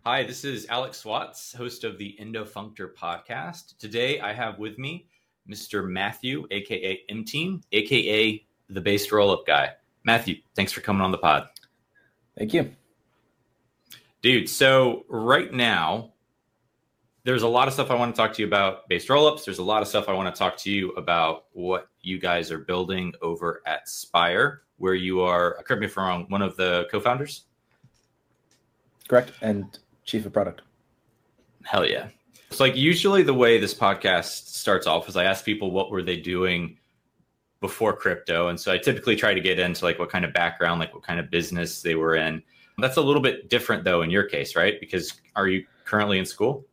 Hi, this is Alex Watts, host of the Endofunctor podcast. Today I have with me Mr. Matthew, aka M-Team, aka the Based Rollup Guy. Matthew, thanks for coming on the pod. Thank you. Dude, so right now, there's a lot of stuff I want to talk to you about based rollups. There's a lot of stuff I want to talk to you about what you guys are building over at Spire, where you are, correct me if I'm wrong, one of the co-founders? Correct, and chief of product. Hell yeah. It's like usually the way this podcast starts off is I ask people what were they doing before crypto. And so I typically try to get into like what kind of background, like what kind of business they were in. That's a little bit different though in your case, right? Because are you currently in school?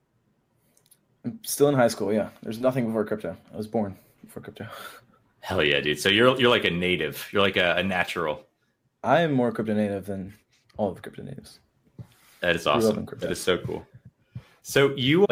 I'm still in high school, yeah. There's nothing before crypto. I was born before crypto. Hell yeah, dude. So you're like a native. You're like a natural. I am more crypto native than all of the crypto natives. That is awesome. That is so cool. So you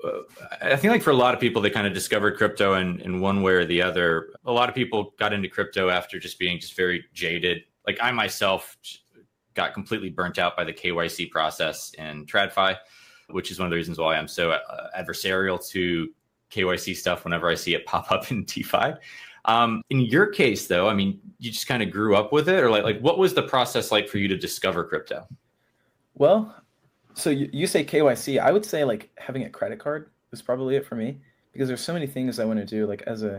I think like for a lot of people, they kind of discovered crypto in one way or the other. A lot of people got into crypto after just being just very jaded. Like I myself got completely burnt out by the KYC process in TradFi, which is one of the reasons why I'm so adversarial to KYC stuff whenever I see it pop up in DeFi. In your case, though, I mean, you just kind of grew up with it, or like what was the process like for you to discover crypto? Well, so you say KYC. I would say like having a credit card was probably it for me, because there's so many things I want to do, like as a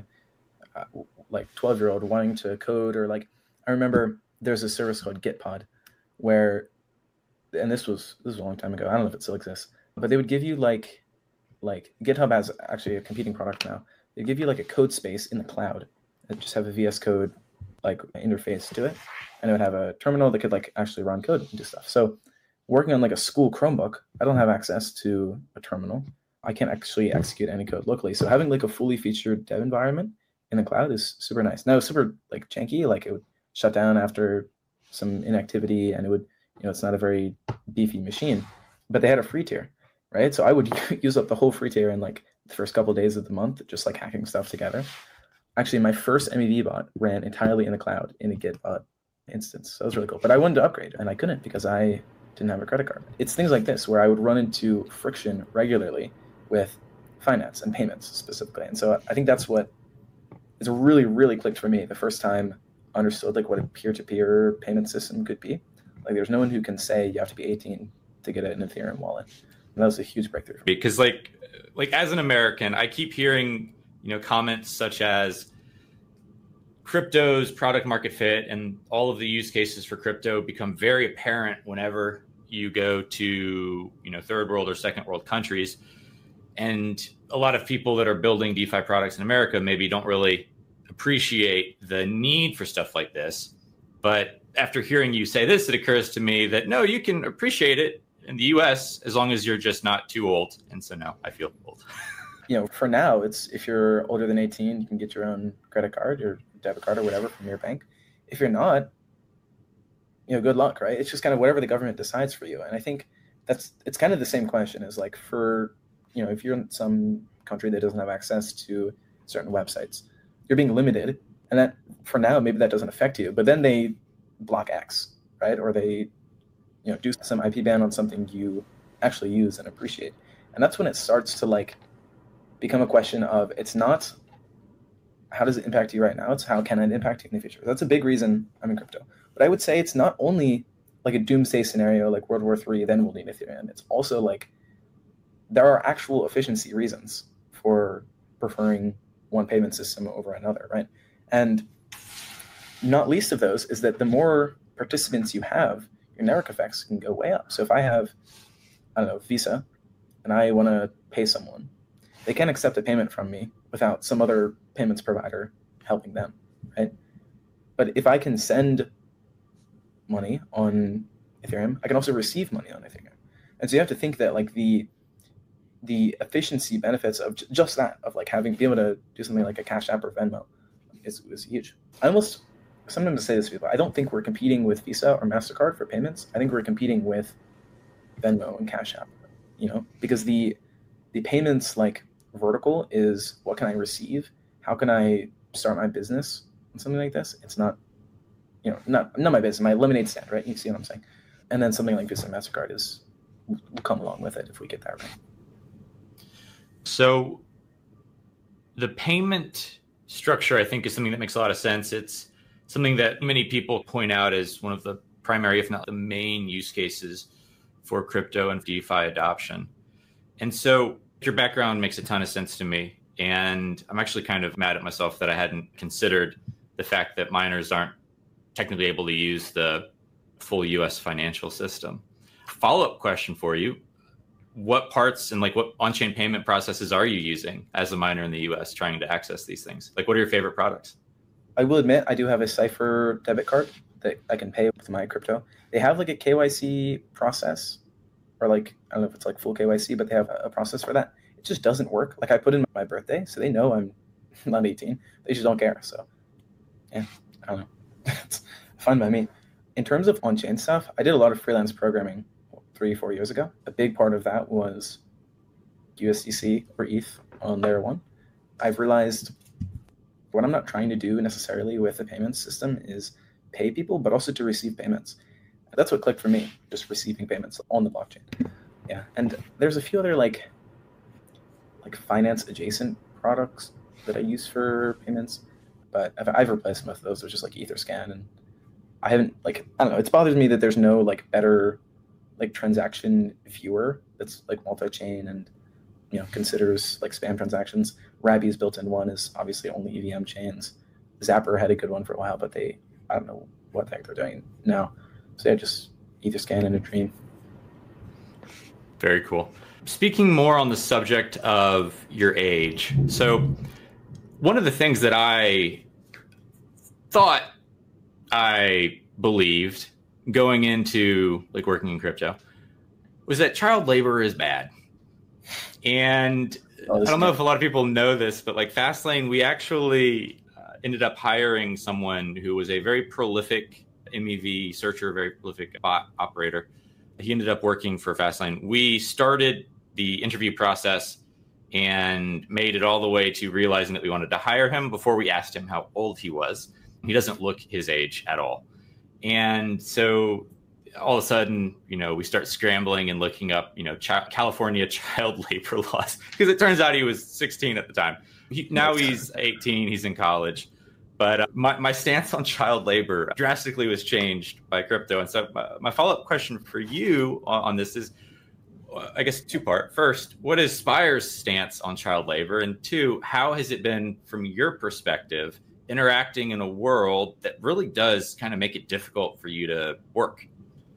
12-year-old wanting to code, or like I remember there's a service called Gitpod where, and this was a long time ago. I don't know if it still exists, but they would give you like GitHub has actually a competing product now. They give you like a code space in the cloud and just have a VS Code like interface to it, and it would have a terminal that could like actually run code and do stuff. So working on like a school Chromebook, I don't have access to a terminal. I can't actually execute any code locally. So having like a fully featured dev environment in the cloud is super nice. Now it's super like janky, like it would shut down after some inactivity, and it would, it's not a very beefy machine, but they had a free tier, right? So I would use up the whole free tier in like the first couple of days of the month, just like hacking stuff together. Actually, my first MEV bot ran entirely in the cloud in a Gitbot instance. So that was really cool. But I wanted to upgrade and I couldn't because I didn't have a credit card. It's things like this where I would run into friction regularly with finance and payments specifically. And so I think that's what is really, really clicked for me the first time I understood like what a peer-to-peer payment system could be. Like there's no one who can say you have to be 18 to get an Ethereum wallet. And that was a huge breakthrough. Because like as an American, I keep hearing, comments such as crypto's product market fit and all of the use cases for crypto become very apparent whenever you go to, third world or second world countries. And a lot of people that are building DeFi products in America maybe don't really appreciate the need for stuff like this. But after hearing you say this, it occurs to me that no, you can appreciate it in the US as long as you're just not too old. And so now I feel old. For now, it's if you're older than 18, you can get your own credit card or debit card or whatever from your bank. If you're not, good luck, right? It's just kind of whatever the government decides for you. And I think it's kind of the same question as like for, if you're in some country that doesn't have access to certain websites, you're being limited. And that for now, maybe that doesn't affect you, but then they block X, right? Or they, do some IP ban on something you actually use and appreciate. And that's when it starts to like become a question of, it's not how does it impact you right now? It's how can it impact you in the future? That's a big reason I'm in crypto. But I would say it's not only like a doomsday scenario like World War III, then we'll need Ethereum. It's also like there are actual efficiency reasons for preferring one payment system over another, right? And not least of those is that the more participants you have, your network effects can go way up. So if I have, Visa, and I want to pay someone, they can't accept a payment from me without some other payments provider helping them, right? But if I can send money on Ethereum, I can also receive money on Ethereum. And so you have to think that like the efficiency benefits of just that, of like be able to do something like a Cash App or Venmo is huge. I almost sometimes say this to people, I don't think we're competing with Visa or MasterCard for payments. I think we're competing with Venmo and Cash App, because the payments like vertical is what can I receive? How can I start my business and something like this? It's not, not my business, my lemonade stand, right? You see what I'm saying? And then something like Visa and MasterCard is will come along with it if we get that right. So the payment structure, I think, is something that makes a lot of sense. It's something that many people point out as one of the primary, if not the main use cases for crypto and DeFi adoption. And so your background makes a ton of sense to me. And I'm actually kind of mad at myself that I hadn't considered the fact that miners aren't technically able to use the full US financial system. Follow-up question for you. What parts and like what on-chain payment processes are you using as a miner in the US trying to access these things? Like, what are your favorite products? I will admit I do have a Cypher debit card that I can pay with my crypto. They have like a KYC process, or like, I don't know if it's like full KYC, but they have a process for that. It just doesn't work. Like, I put in my birthday, so they know I'm not 18. They just don't care. So yeah, I don't know. It's fine by me. In terms of on-chain stuff, I did a lot of freelance programming 3-4 years ago. A big part of that was USDC or ETH on layer 1. I've realized what I'm not trying to do necessarily with the payment system is pay people, but also to receive payments. That's what clicked for me, just receiving payments on the blockchain. Yeah, and there's a few other like finance adjacent products that I use for payments, but I've replaced some of those with just like Etherscan, and I haven't I don't know. It bothers me that there's no like better like transaction viewer that's like multi-chain and considers like spam transactions. Rabi's built-in one is obviously only EVM chains. Zapper had a good one for a while, but I don't know what the heck they're doing now. So yeah, just Etherscan and a dream. Very cool. Speaking more on the subject of your age. So one of the things that I thought I believed going into like working in crypto was that child labor is bad. And I don't know if a lot of people know this, but like Fastlane, we actually ended up hiring someone who was a very prolific MEV searcher, very prolific bot operator. He ended up working for Fastlane. We started the interview process and made it all the way to realizing that we wanted to hire him before we asked him how old he was. He doesn't look his age at all. And so all of a sudden, we start scrambling and looking up, California child labor laws, because it turns out he was 16 at the time. Now he's 18, he's in college. But my stance on child labor drastically was changed by crypto. And so my follow-up question for you on this is, I guess, two-part. First, what is Spire's stance on child labor? And two, how has it been, from your perspective, interacting in a world that really does kind of make it difficult for you to work?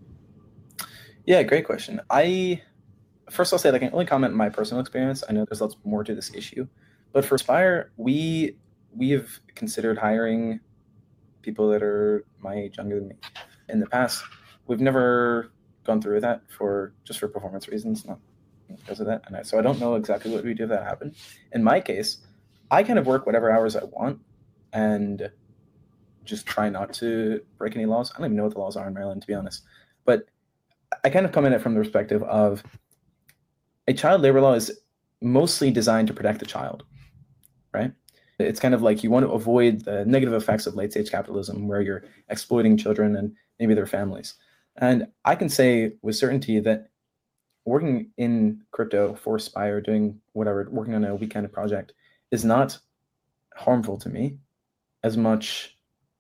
Yeah, great question. First I'll say, I can only comment on my personal experience. I know there's lots more to this issue. But for Spire, we have considered hiring people that are my age, younger than me. In the past, we've never gone through with that for performance reasons, not because of that. And so I don't know exactly what we do if that happened. In my case, I kind of work whatever hours I want and just try not to break any laws. I don't even know what the laws are in Maryland, to be honest. But I kind of come at it from the perspective of a child labor law is mostly designed to protect the child, right? It's kind of like you want to avoid the negative effects of late stage capitalism where you're exploiting children and maybe their families. And I can say with certainty that working in crypto for Spire, doing whatever, working on a weekend project is not harmful to me as much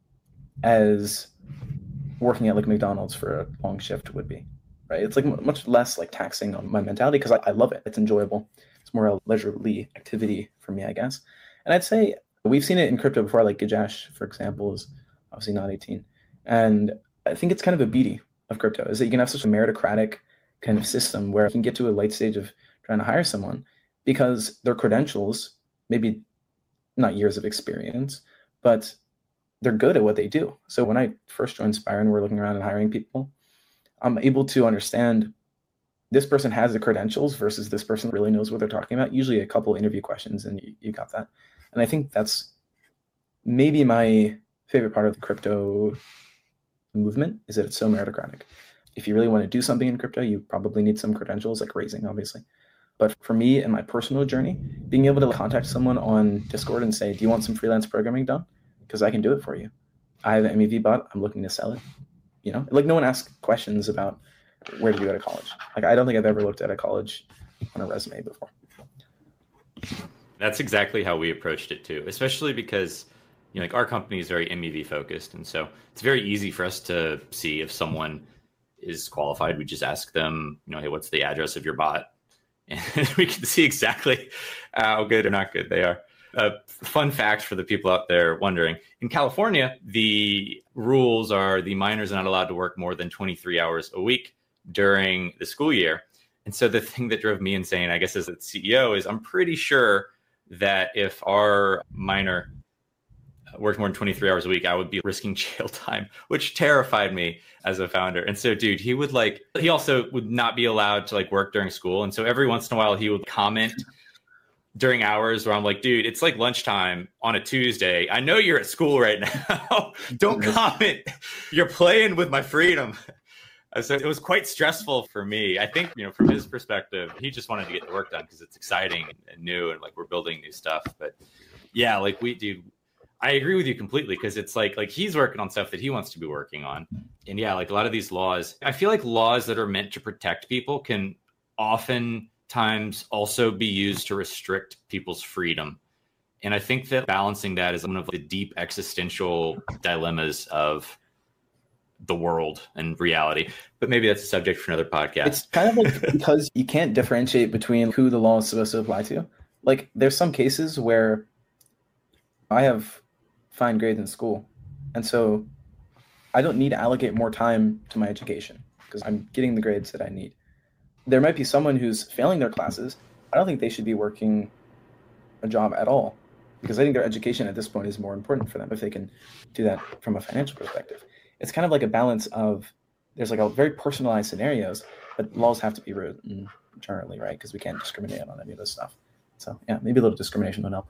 as working at like McDonald's for a long shift would be, right? It's like much less like taxing on my mentality because I love it. It's enjoyable. It's more a leisurely activity for me, I guess. And I'd say we've seen it in crypto before, like Gajash, for example, is obviously not 18. And I think it's kind of a beauty of crypto is that you can have such a meritocratic kind of system where you can get to a late stage of trying to hire someone because their credentials, maybe not years of experience, but they're good at what they do. So when I first joined Spire and we're looking around and hiring people, I'm able to understand this person has the credentials versus this person really knows what they're talking about. Usually a couple interview questions and you got that. And I think that's maybe my favorite part of the crypto movement is that it's so meritocratic. If you really want to do something in crypto, you probably need some credentials, like raising, obviously. But for me and my personal journey, being able to contact someone on Discord and say, do you want some freelance programming done? Because I can do it for you. I have an MEV bot. I'm looking to sell it. Like no one asks questions about where did you go to college? Like, I don't think I've ever looked at a college on a resume before. That's exactly how we approached it too, especially because like our company is very MEV focused, and so it's very easy for us to see if someone is qualified. We just ask them, hey, what's the address of your bot? And we can see exactly how good or not good they are. Fun fact for the people out there wondering, in California, the rules are the minors are not allowed to work more than 23 hours a week during the school year. And so the thing that drove me insane, I guess, as the CEO is I'm pretty sure that if our minor worked more than 23 hours a week, I would be risking jail time, which terrified me as a founder. And so, dude, he also would not be allowed to work during school. And so every once in a while he would comment during hours where I'm like, dude, it's like lunchtime on a Tuesday. I know you're at school right now. Don't comment. You're playing with my freedom. So it was quite stressful for me. I think, from his perspective, he just wanted to get the work done because it's exciting and new and we're building new stuff. But yeah, I agree with you completely because it's like he's working on stuff that he wants to be working on. And yeah, a lot of these laws, I feel like laws that are meant to protect people can oftentimes also be used to restrict people's freedom. And I think that balancing that is one of the deep existential dilemmas of the world and reality. But maybe that's a subject for another podcast. It's kind of because you can't differentiate between who the law is supposed to apply to. There's some cases where I have fine grades in school, and so I don't need to allocate more time to my education because I'm getting the grades that I need. There might be someone who's failing their classes. I don't think they should be working a job at all because I think their education at this point is more important for them if they can do that from a financial perspective. It's kind of like a balance of there's a very personalized scenarios, but laws have to be written generally, right? Because we can't discriminate on any of this stuff. So yeah, maybe a little discrimination would help.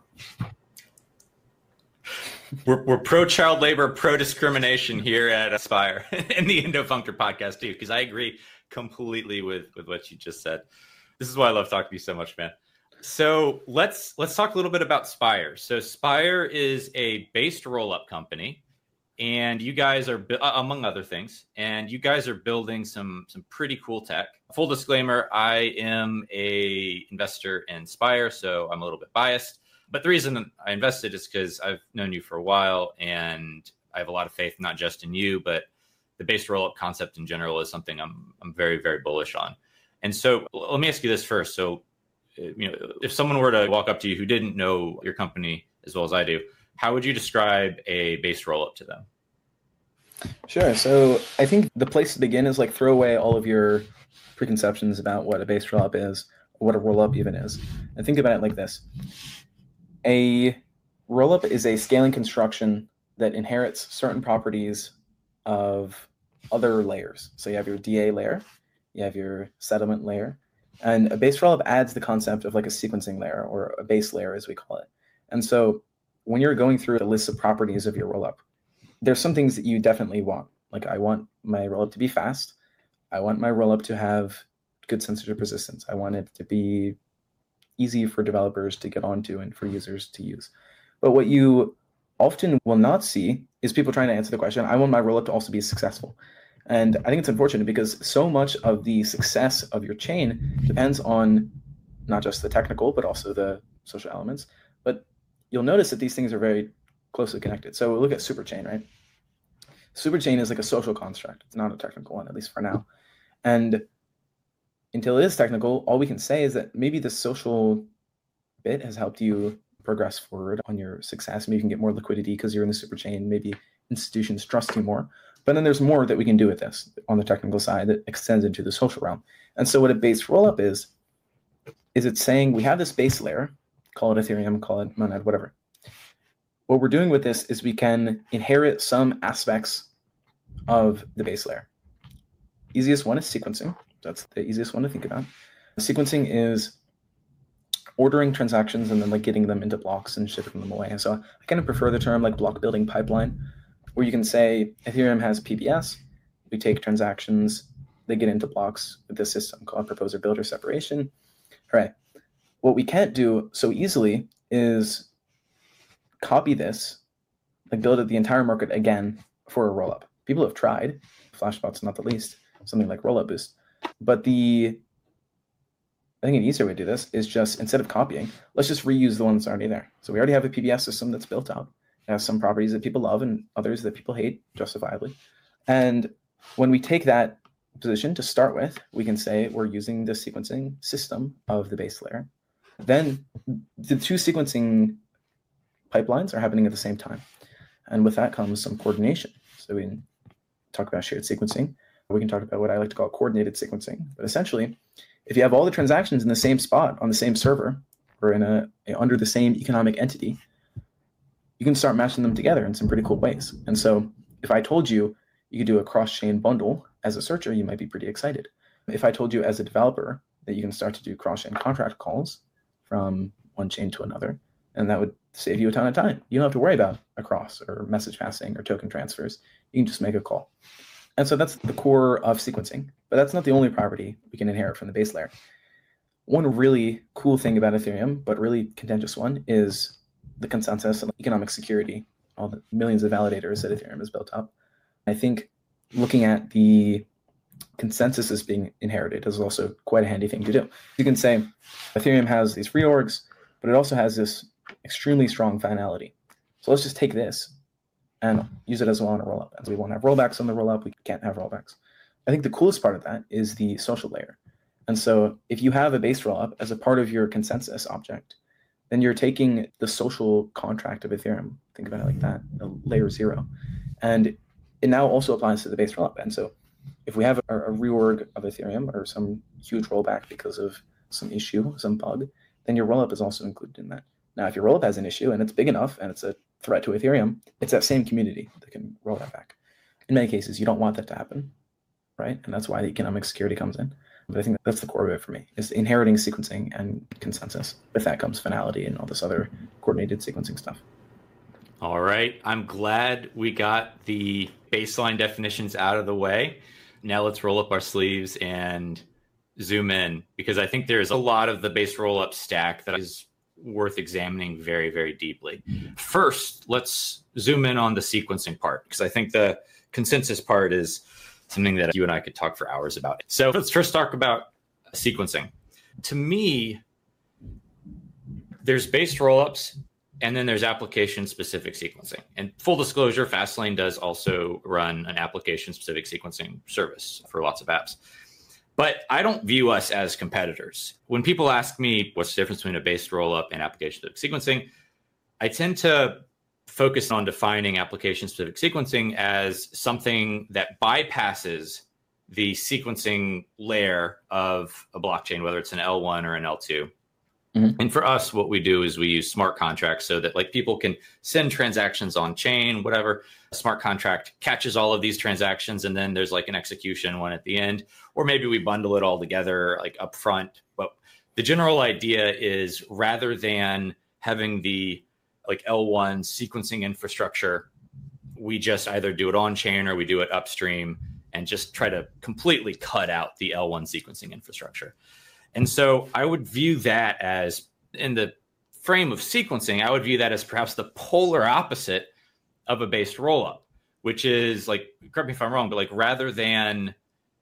We're pro child labor, pro discrimination here at Aspire in the Indo-Functor podcast too, because I agree completely with what you just said. This is why I love talking to you so much, man. So let's talk a little bit about Spire. So Spire is a based roll-up company, and you guys are, among other things, and you guys are building some pretty cool tech. Full disclaimer, I am a investor in Spire, so I'm a little bit biased. But the reason I invested is because I've known you for a while, and I have a lot of faith, not just in you, but the based roll-up concept in general is something I'm very, very bullish on. And so let me ask you this first. So, if someone were to walk up to you who didn't know your company as well as I do, how would you describe a based roll-up to them? Sure. So I think the place to begin is throw away all of your preconceptions about what a based roll-up is, or what a roll-up even is, and think about it like this. A roll-up is a scaling construction that inherits certain properties of other layers. So you have your DA layer, you have your settlement layer, and a base roll-up adds the concept of a sequencing layer, or a base layer as we call it. And so when you're going through the list of properties of your roll-up, there's some things that you definitely want. I want my roll-up to be fast. I want my roll-up to have good sensitive persistence. I want it to be easy for developers to get onto and for users to use. But what you often will not see is people trying to answer the question, I want my roll-up to also be successful. And I think it's unfortunate because so much of the success of your chain depends on not just the technical, but also the social elements. But you'll notice that these things are very closely connected. So we'll look at Superchain, right? Superchain is a social construct. It's not a technical one, at least for now. And until it is technical, all we can say is that maybe the social bit has helped you progress forward on your success. Maybe you can get more liquidity because you're in the Superchain. Maybe institutions trust you more. But then there's more that we can do with this on the technical side that extends into the social realm. And so what a base rollup is it's saying we have this base layer, call it Ethereum, call it Monad, whatever. What we're doing with this is we can inherit some aspects of the base layer. Easiest one is sequencing. That's the easiest one to think about. Sequencing is ordering transactions and then getting them into blocks and shipping them away. So I kind of prefer the term block building pipeline, where you can say Ethereum has PBS. We take transactions, they get into blocks with this system called proposer builder separation. All right. What we can't do so easily is copy this, build the entire market again for a rollup. People have tried, Flashbot's not the least, something like Rollup Boost. But I think an easier way to do this is just, instead of copying, let's just reuse the one that's already there. So we already have a PBS system that's built out. It has some properties that people love and others that people hate, justifiably. And when we take that position to start with, we can say we're using the sequencing system of the base layer. Then the two sequencing pipelines are happening at the same time. And with that comes some coordination. So we can talk about shared sequencing. We can talk about what I like to call coordinated sequencing. But essentially, if you have all the transactions in the same spot on the same server or under the same economic entity, you can start matching them together in some pretty cool ways. And so if I told you you could do a cross-chain bundle as a searcher, you might be pretty excited. If I told you as a developer that you can start to do cross-chain contract calls from one chain to another, and that would save you a ton of time. You don't have to worry about a cross or message passing or token transfers. You can just make a call. And so that's the core of sequencing. But that's not the only property we can inherit from the base layer. One really cool thing about Ethereum, but really contentious one, is the consensus and economic security, all the millions of validators that Ethereum has built up. I think looking at the consensus as being inherited is also quite a handy thing to do. You can say Ethereum has these reorgs, but it also has this extremely strong finality. So let's just take this and use it as well on a rollup. And so we won't have rollbacks on the rollup. We can't have rollbacks. I think the coolest part of that is the social layer. And so if you have a base rollup as a part of your consensus object, then you're taking the social contract of Ethereum, think about it like that, layer 0. And it now also applies to the base rollup. And so if we have a reorg of Ethereum or some huge rollback because of some issue, some bug, then your rollup is also included in that. Now, if your rollup has an issue and it's big enough and it's a threat to Ethereum, it's that same community that can roll that back. In many cases, you don't want that to happen, right? And that's why the economic security comes in. But I think that's the core of it for me, is inheriting sequencing and consensus. With that comes finality and all this other coordinated sequencing stuff. All right. I'm glad we got the baseline definitions out of the way. Now let's roll up our sleeves and zoom in, because I think there's a lot of the base rollup stack that is worth examining very, very deeply. First, let's zoom in on the sequencing part, because I think the consensus part is something that you and I could talk for hours about. So let's first talk about sequencing. To me, there's base rollups, and then there's application-specific sequencing. And full disclosure, Fastlane does also run an application-specific sequencing service for lots of apps. But I don't view us as competitors. When people ask me what's the difference between a base rollup and application-specific sequencing, I tend to focus on defining application-specific sequencing as something that bypasses the sequencing layer of a blockchain, whether it's an L1 or an L2. Mm-hmm. And for us, what we do is we use smart contracts so that like people can send transactions on chain, whatever. A smart contract catches all of these transactions, and then there's like an execution one at the end, or maybe we bundle it all together like up front. But the general idea is, rather than having the like L1 sequencing infrastructure, we just either do it on chain or we do it upstream and just try to completely cut out the L1 sequencing infrastructure. And so I would view that as, in the frame of sequencing, I would view that as perhaps the polar opposite of a based rollup, which is like, correct me if I'm wrong, but like rather than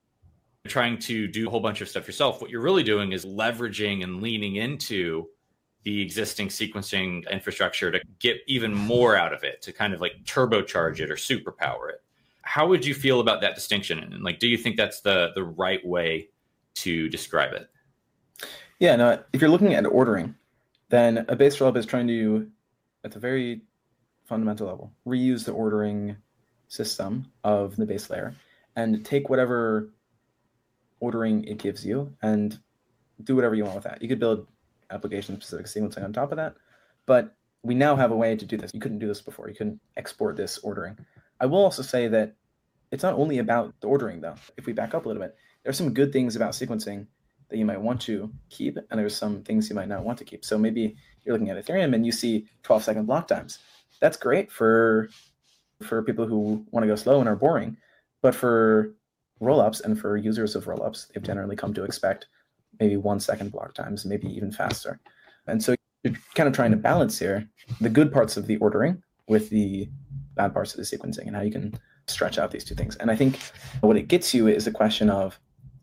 trying to do a whole bunch of stuff yourself, what you're really doing is leveraging and leaning into the existing sequencing infrastructure to get even more out of it, to kind of like turbocharge it or superpower it. How would you feel about that distinction? And like, do you think that's the right way to describe it? Yeah, no, if you're looking at ordering, then a base rollup is trying to, at the very fundamental level, reuse the ordering system of the base layer and take whatever ordering it gives you and do whatever you want with that. You could build application-specific sequencing on top of that, but we now have a way to do this. You couldn't do this before. You couldn't export this ordering. I will also say that it's not only about the ordering, though. If we back up a little bit, there are some good things about sequencing that you might want to keep, and there's some things you might not want to keep. So maybe you're looking at Ethereum and you see 12-second block times. That's great for people who want to go slow and are boring, but for rollups and for users of rollups, they've generally come to expect maybe 1-second block times, maybe even faster. And so you're kind of trying to balance here the good parts of the ordering with the bad parts of the sequencing and how you can stretch out these two things. And I think what it gets you is a question of,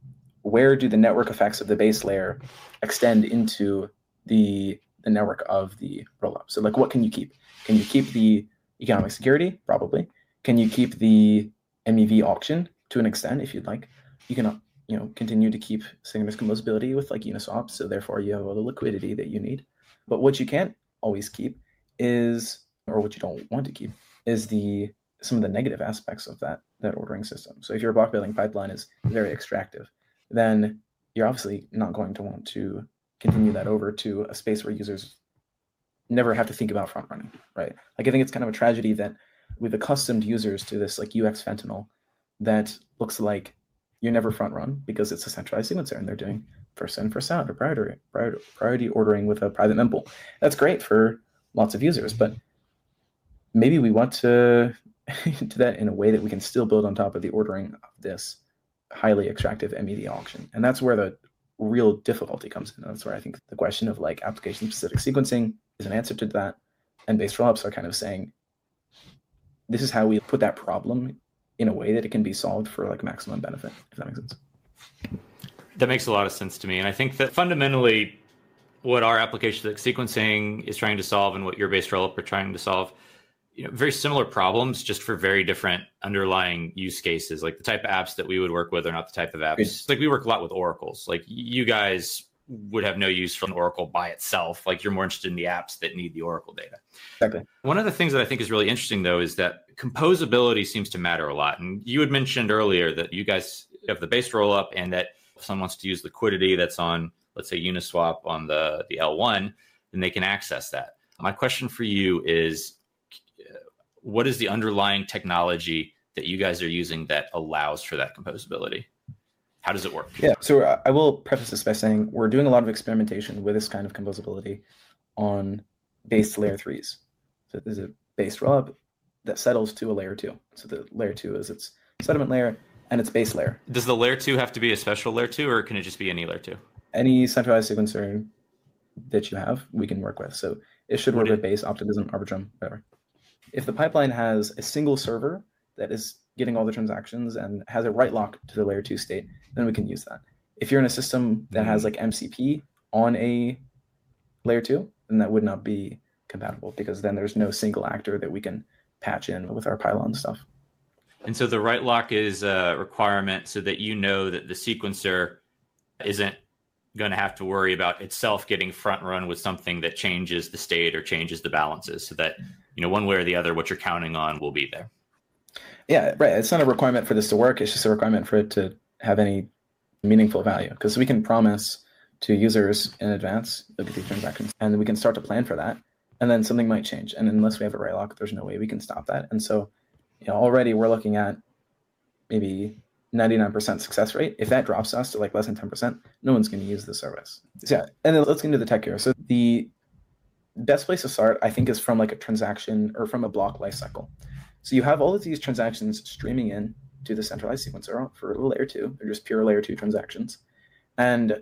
where do the network effects of the base layer extend into the network of the rollup? So like, what can you keep? Can you keep the economic security? Probably. Can you keep the MEV auction to an extent if you'd like? You can continue to keep synchronous composability with like Uniswap, so therefore you have all the liquidity that you need. But what you can't always keep is, or what you don't want to keep, is some of the negative aspects of that ordering system. So if your block building pipeline is very extractive, then you're obviously not going to want to continue that over to a space where users never have to think about front running, right? Like I think it's kind of a tragedy that we've accustomed users to this like UX fentanyl that looks like you're never front run because it's a centralized sequencer and they're doing first in, first out, or priority ordering with a private mempool. That's great for lots of users, but maybe we want to do that in a way that we can still build on top of the ordering of this highly extractive MEV auction. And that's where the real difficulty comes in. That's where I think the question of like application specific sequencing is an answer to that. And base rollups are kind of saying, this is how we put that problem in a way that it can be solved for like maximum benefit, if that makes sense. That makes a lot of sense to me. And I think that fundamentally what our application like sequencing is trying to solve and what your base rollup are trying to solve, very similar problems, just for very different underlying use cases. Like the type of apps that we would work with are not the type of apps. Like we work a lot with oracles. Like you guys would have no use for an oracle by itself. Like you're more interested in the apps that need the oracle data. Exactly. One of the things that I think is really interesting though is that composability seems to matter a lot. And you had mentioned earlier that you guys have the base rollup and that if someone wants to use liquidity that's on, let's say Uniswap on the L1, then they can access that. My question for you is, what is the underlying technology that you guys are using that allows for that composability? How does it work? Yeah, so I will preface this by saying we're doing a lot of experimentation with this kind of composability on base layer 3s. So there's a base rollup that settles to a layer 2. So the layer 2 is its settlement layer and its base layer. Does the layer 2 have to be a special layer 2 or can it just be any layer 2? Any centralized sequencer that you have, we can work with. So it should work with base, optimism, arbitrum, whatever. If the pipeline has a single server that is getting all the transactions and has a write lock to the layer 2 state, then we can use that. If you're in a system that has like MCP on a layer 2, then that would not be compatible because then there's no single actor that we can patch in with our pylon stuff. And so the write lock is a requirement so that you know that the sequencer isn't going to have to worry about itself getting front run with something that changes the state or changes the balances, so that one way or the other what you're counting on will be there. Yeah, right. It's not a requirement for this to work. It's just a requirement for it to have any meaningful value, because we can promise to users in advance, look at these transactions, and we can start to plan for that. And then something might change. And unless we have a write lock, there's no way we can stop that. And so, already we're looking at maybe 99% success rate. If that drops us to like less than 10%, no one's going to use the service. So, yeah. And then let's get into the tech here. So the best place to start, I think, is from like a transaction or from a block lifecycle. So you have all of these transactions streaming in to the centralized sequencer for layer 2. They're just pure layer 2 transactions. And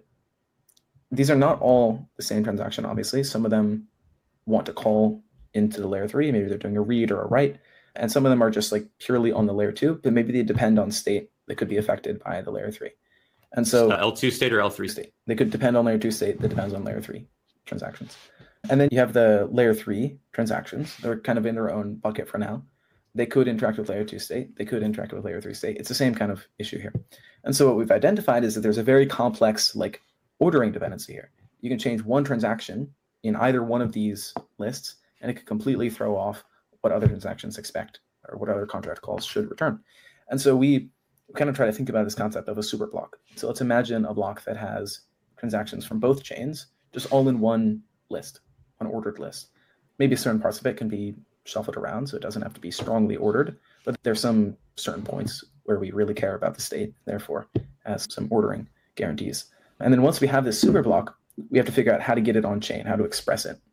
these are not all the same transaction, obviously. Some of them want to call into the layer 3. Maybe they're doing a read or a write. And some of them are just like purely on the layer 2, but maybe they depend on state that could be affected by the layer 3. And so L2 state or L3 state? They could depend on layer 2 state that depends on layer 3 transactions. And then you have the layer 3 transactions. They're kind of in their own bucket for now. They could interact with layer 2 state. They could interact with layer 3 state. It's the same kind of issue here. And so what we've identified is that there's a very complex like ordering dependency here. You can change one transaction in either one of these lists, and it could completely throw off what other transactions expect or what other contract calls should return. And so we kind of try to think about this concept of a super block. So let's imagine a block that has transactions from both chains, just all in one list, one ordered list. Maybe certain parts of it can be shuffled around, so it doesn't have to be strongly ordered, but there's some certain points where we really care about the state, therefore has some ordering guarantees. And then once we have this super block, we have to figure out how to get it on chain, how to express it.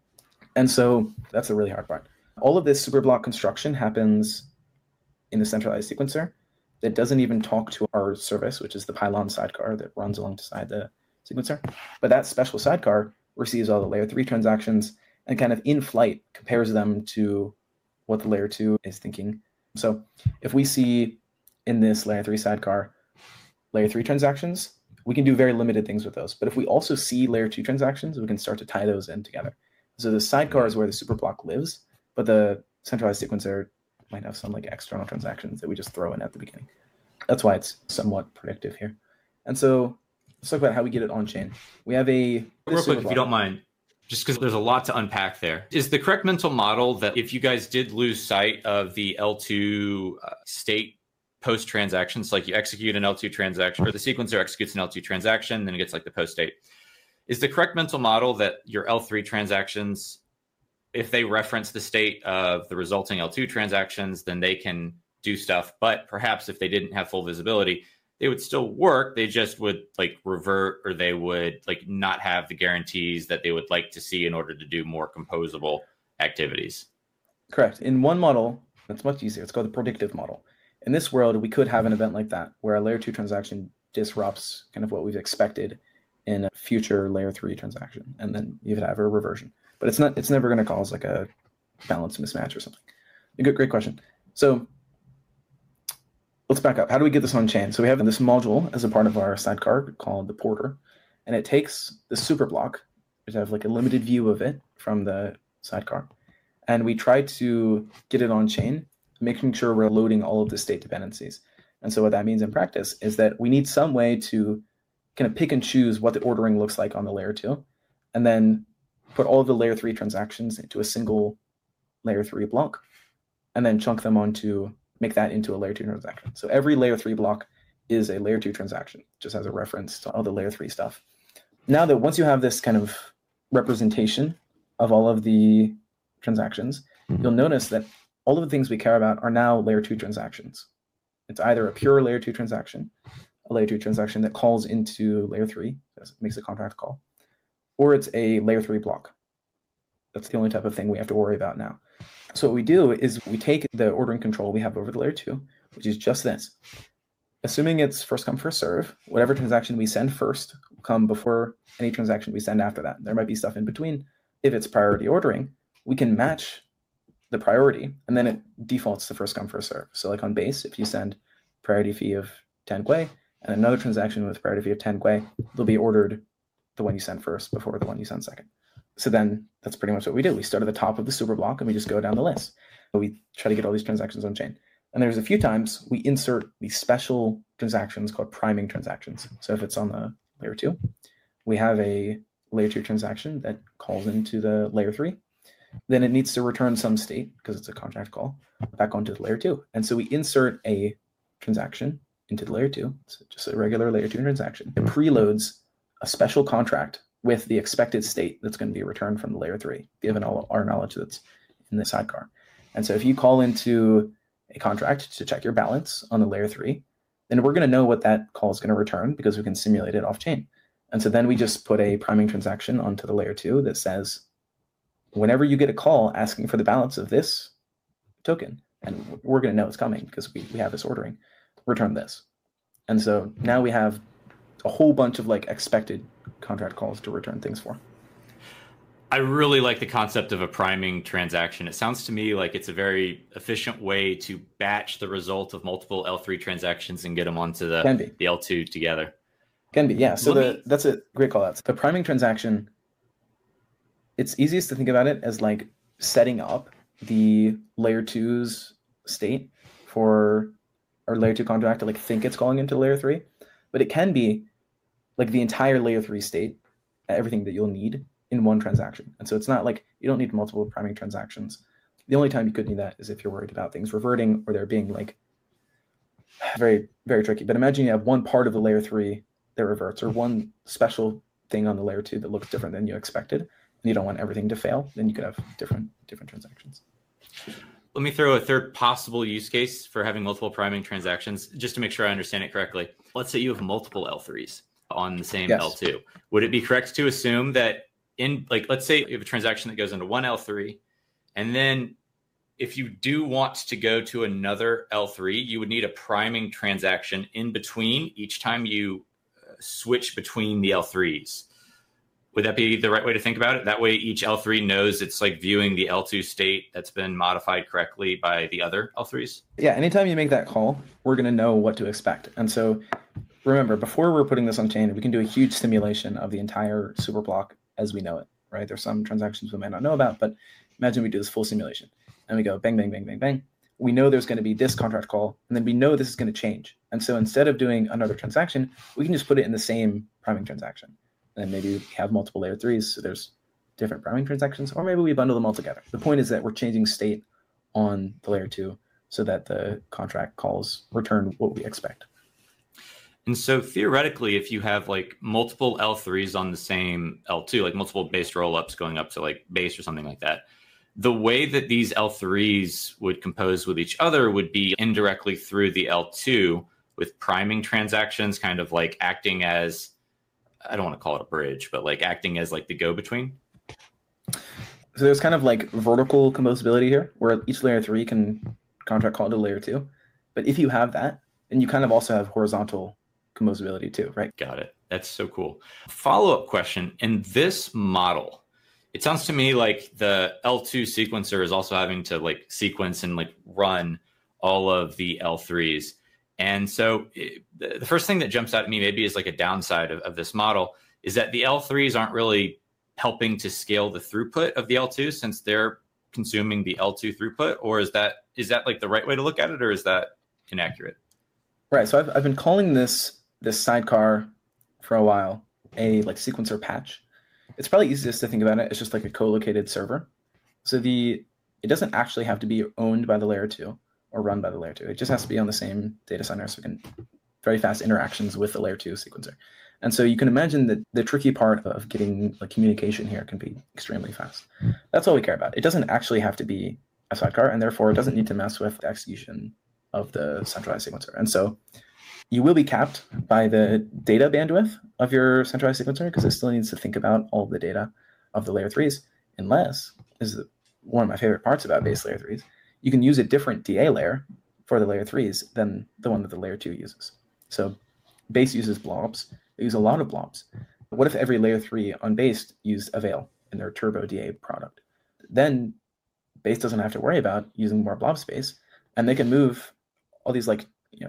And so that's the really hard part. All of this super block construction happens in the centralized sequencer that doesn't even talk to our service, which is the pylon sidecar that runs alongside the sequencer. But that special sidecar receives all the layer 3 transactions and kind of in flight compares them to what the layer 2 is thinking. So if we see in this layer 3 sidecar, layer 3 transactions We can do very limited things with those. But if we also see layer 2 transactions, we can start to tie those in together. So the sidecar is where the superblock lives, but the centralized sequencer might have some like external transactions that we just throw in at the beginning. That's why it's somewhat predictive here. And so let's talk about how we get it on chain. We have a real quick, if you don't mind, just because there's a lot to unpack there. Is the correct mental model that if you guys did lose sight of the L2 state post transactions, like you execute an L2 transaction, or the sequencer executes an L2 transaction, then it gets like the post state. Is the correct mental model that your L3 transactions, if they reference the state of the resulting L2 transactions, then they can do stuff. But perhaps if they didn't have full visibility, they would still work. They just would like revert, or they would like not have the guarantees that they would like to see in order to do more composable activities. Correct. In one model, that's much easier. It's called the predictive model. In this world, we could have an event like that where a layer 2 transaction disrupts kind of what we've expected in a future layer 3 transaction, and then you would have a reversion. But it's never going to cause like a balance mismatch or something. Great question. So let's back up. How do we get this on chain? So we have this module as a part of our sidecar called the porter, and it takes the super block. We have like a limited view of it from the sidecar, and we try to get it on chain, making sure we're loading all of the state dependencies. And so what that means in practice is that we need some way to kind of pick and choose what the ordering looks like on the layer 2, and then put all of the layer 3 transactions into a single layer 3 block, and then chunk them onto, make that into a layer 2 transaction. So every layer 3 block is a layer 2 transaction, just as a reference to all the layer 3 stuff. Now that once you have this kind of representation of all of the transactions, you'll notice that all of the things we care about are now layer 2 transactions. It's either a pure layer 2 transaction, a layer 2 transaction that calls into layer 3, makes a contract call, or it's a layer 3 block. That's the only type of thing we have to worry about now. So what we do is we take the ordering control we have over the layer 2, which is just this. Assuming it's first come, first serve, whatever transaction we send first will come before any transaction we send after that. There might be stuff in between. If it's priority ordering, we can match the priority, and then it defaults to first come, first serve. So like on base, if you send priority fee of 10 Gwei and another transaction with priority fee of 10 Gwei, they'll be ordered the one you sent first before the one you sent second. So then that's pretty much what we do. We start at the top of the super block and we just go down the list. So we try to get all these transactions on chain. And there's a few times we insert these special transactions called priming transactions. So if it's on the layer 2, we have a layer 2 transaction that calls into the layer 3. Then it needs to return some state, because it's a contract call, back onto the layer 2. And so we insert a transaction into the layer 2. It's just a regular layer 2 transaction. It preloads a special contract with the expected state that's going to be returned from the layer 3, given all our knowledge that's in the sidecar. And so if you call into a contract to check your balance on the layer 3, then we're going to know what that call is going to return because we can simulate it off chain. And so then we just put a priming transaction onto the layer 2 that says, whenever you get a call asking for the balance of this token, and we're going to know it's coming because we have this ordering, return this. And so now we have a whole bunch of like expected contract calls to return things for. I really like the concept of a priming transaction. It sounds to me like it's a very efficient way to batch the result of multiple L3 transactions and get them onto the L2 together. Can be, yeah. So that's a great call out. The priming transaction, it's easiest to think about it as like setting up the layer 2's state for our layer 2 contract to like think it's calling into layer 3, but it can be like the entire layer 3 state, everything that you'll need in one transaction. And so it's not like you don't need multiple priming transactions. The only time you could need that is if you're worried about things reverting or there being like very, very tricky. But imagine you have one part of the layer 3 that reverts, or one special thing on the layer 2 that looks different than you expected, and you don't want everything to fail. Then you could have different transactions. Let me throw a third possible use case for having multiple priming transactions, just to make sure I understand it correctly. Let's say you have multiple L3s on the same L2. Would it be correct to assume that let's say you have a transaction that goes into one L3, and then if you do want to go to another L3, you would need a priming transaction in between each time you switch between the L3s. Would that be the right way to think about it? That way each L3 knows it's like viewing the L2 state that's been modified correctly by the other L3s? Yeah, anytime you make that call, we're going to know what to expect. And so remember, before we're putting this on chain, we can do a huge simulation of the entire super block as we know it, right? There's some transactions we might not know about, but imagine we do this full simulation and we go bang, bang, bang, bang, bang. We know there's going to be this contract call, and then we know this is going to change. And so instead of doing another transaction, we can just put it in the same priming transaction. And maybe we have multiple layer threes, so there's different priming transactions, or maybe we bundle them all together. The point is that we're changing state on the layer two so that the contract calls return what we expect. And so theoretically, if you have like multiple L3s on the same L2, like multiple base rollups going up to like base or something like that, the way that these L3s would compose with each other would be indirectly through the L2 with priming transactions kind of like acting as, I don't want to call it a bridge, but like acting as like the go-between. So there's kind of like vertical composability here where each layer three can contract call to layer two. But if you have that, then you kind of also have horizontal composability too, right? Got it. That's so cool. Follow-up question. In this model, it sounds to me like the L2 sequencer is also having to like sequence and like run all of the L3s. And so the first thing that jumps out at me maybe is like a downside of this model is that the L3s aren't really helping to scale the throughput of the L2 since they're consuming the L2 throughput, or is that like the right way to look at it, or is that inaccurate? Right. So I've been calling this sidecar for a while a like sequencer patch. It's probably easiest to think about it as just like a co-located server. So it doesn't actually have to be owned by the layer two or run by the layer two. It just has to be on the same data center, so we can very fast interactions with the layer two sequencer. And so you can imagine that the tricky part of getting like communication here can be extremely fast. That's all we care about. It doesn't actually have to be a sidecar, and therefore it doesn't need to mess with the execution of the centralized sequencer. And so you will be capped by the data bandwidth of your centralized sequencer because it still needs to think about all of the data of the layer threes, unless, this is one of my favorite parts about base layer threes, you can use a different DA layer for the layer threes than the one that the layer two uses. So base uses blobs. They use a lot of blobs. But what if every layer three on base used Avail in their turbo DA product? Then base doesn't have to worry about using more blob space, and they can move all these like,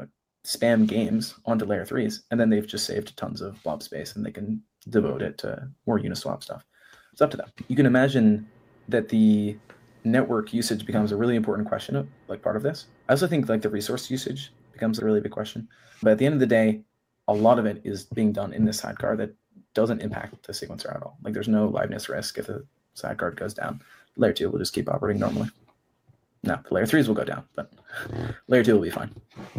spam games onto layer threes, and then they've just saved tons of blob space and they can devote it to more Uniswap stuff. It's up to them. You can imagine that the network usage becomes a really important question, like part of this. I also think like the resource usage becomes a really big question. But at the end of the day, a lot of it is being done in this sidecar that doesn't impact the sequencer at all. Like there's no liveness risk if the sidecar goes down. Layer two will just keep operating normally. No, the layer threes will go down, but layer two will be fine.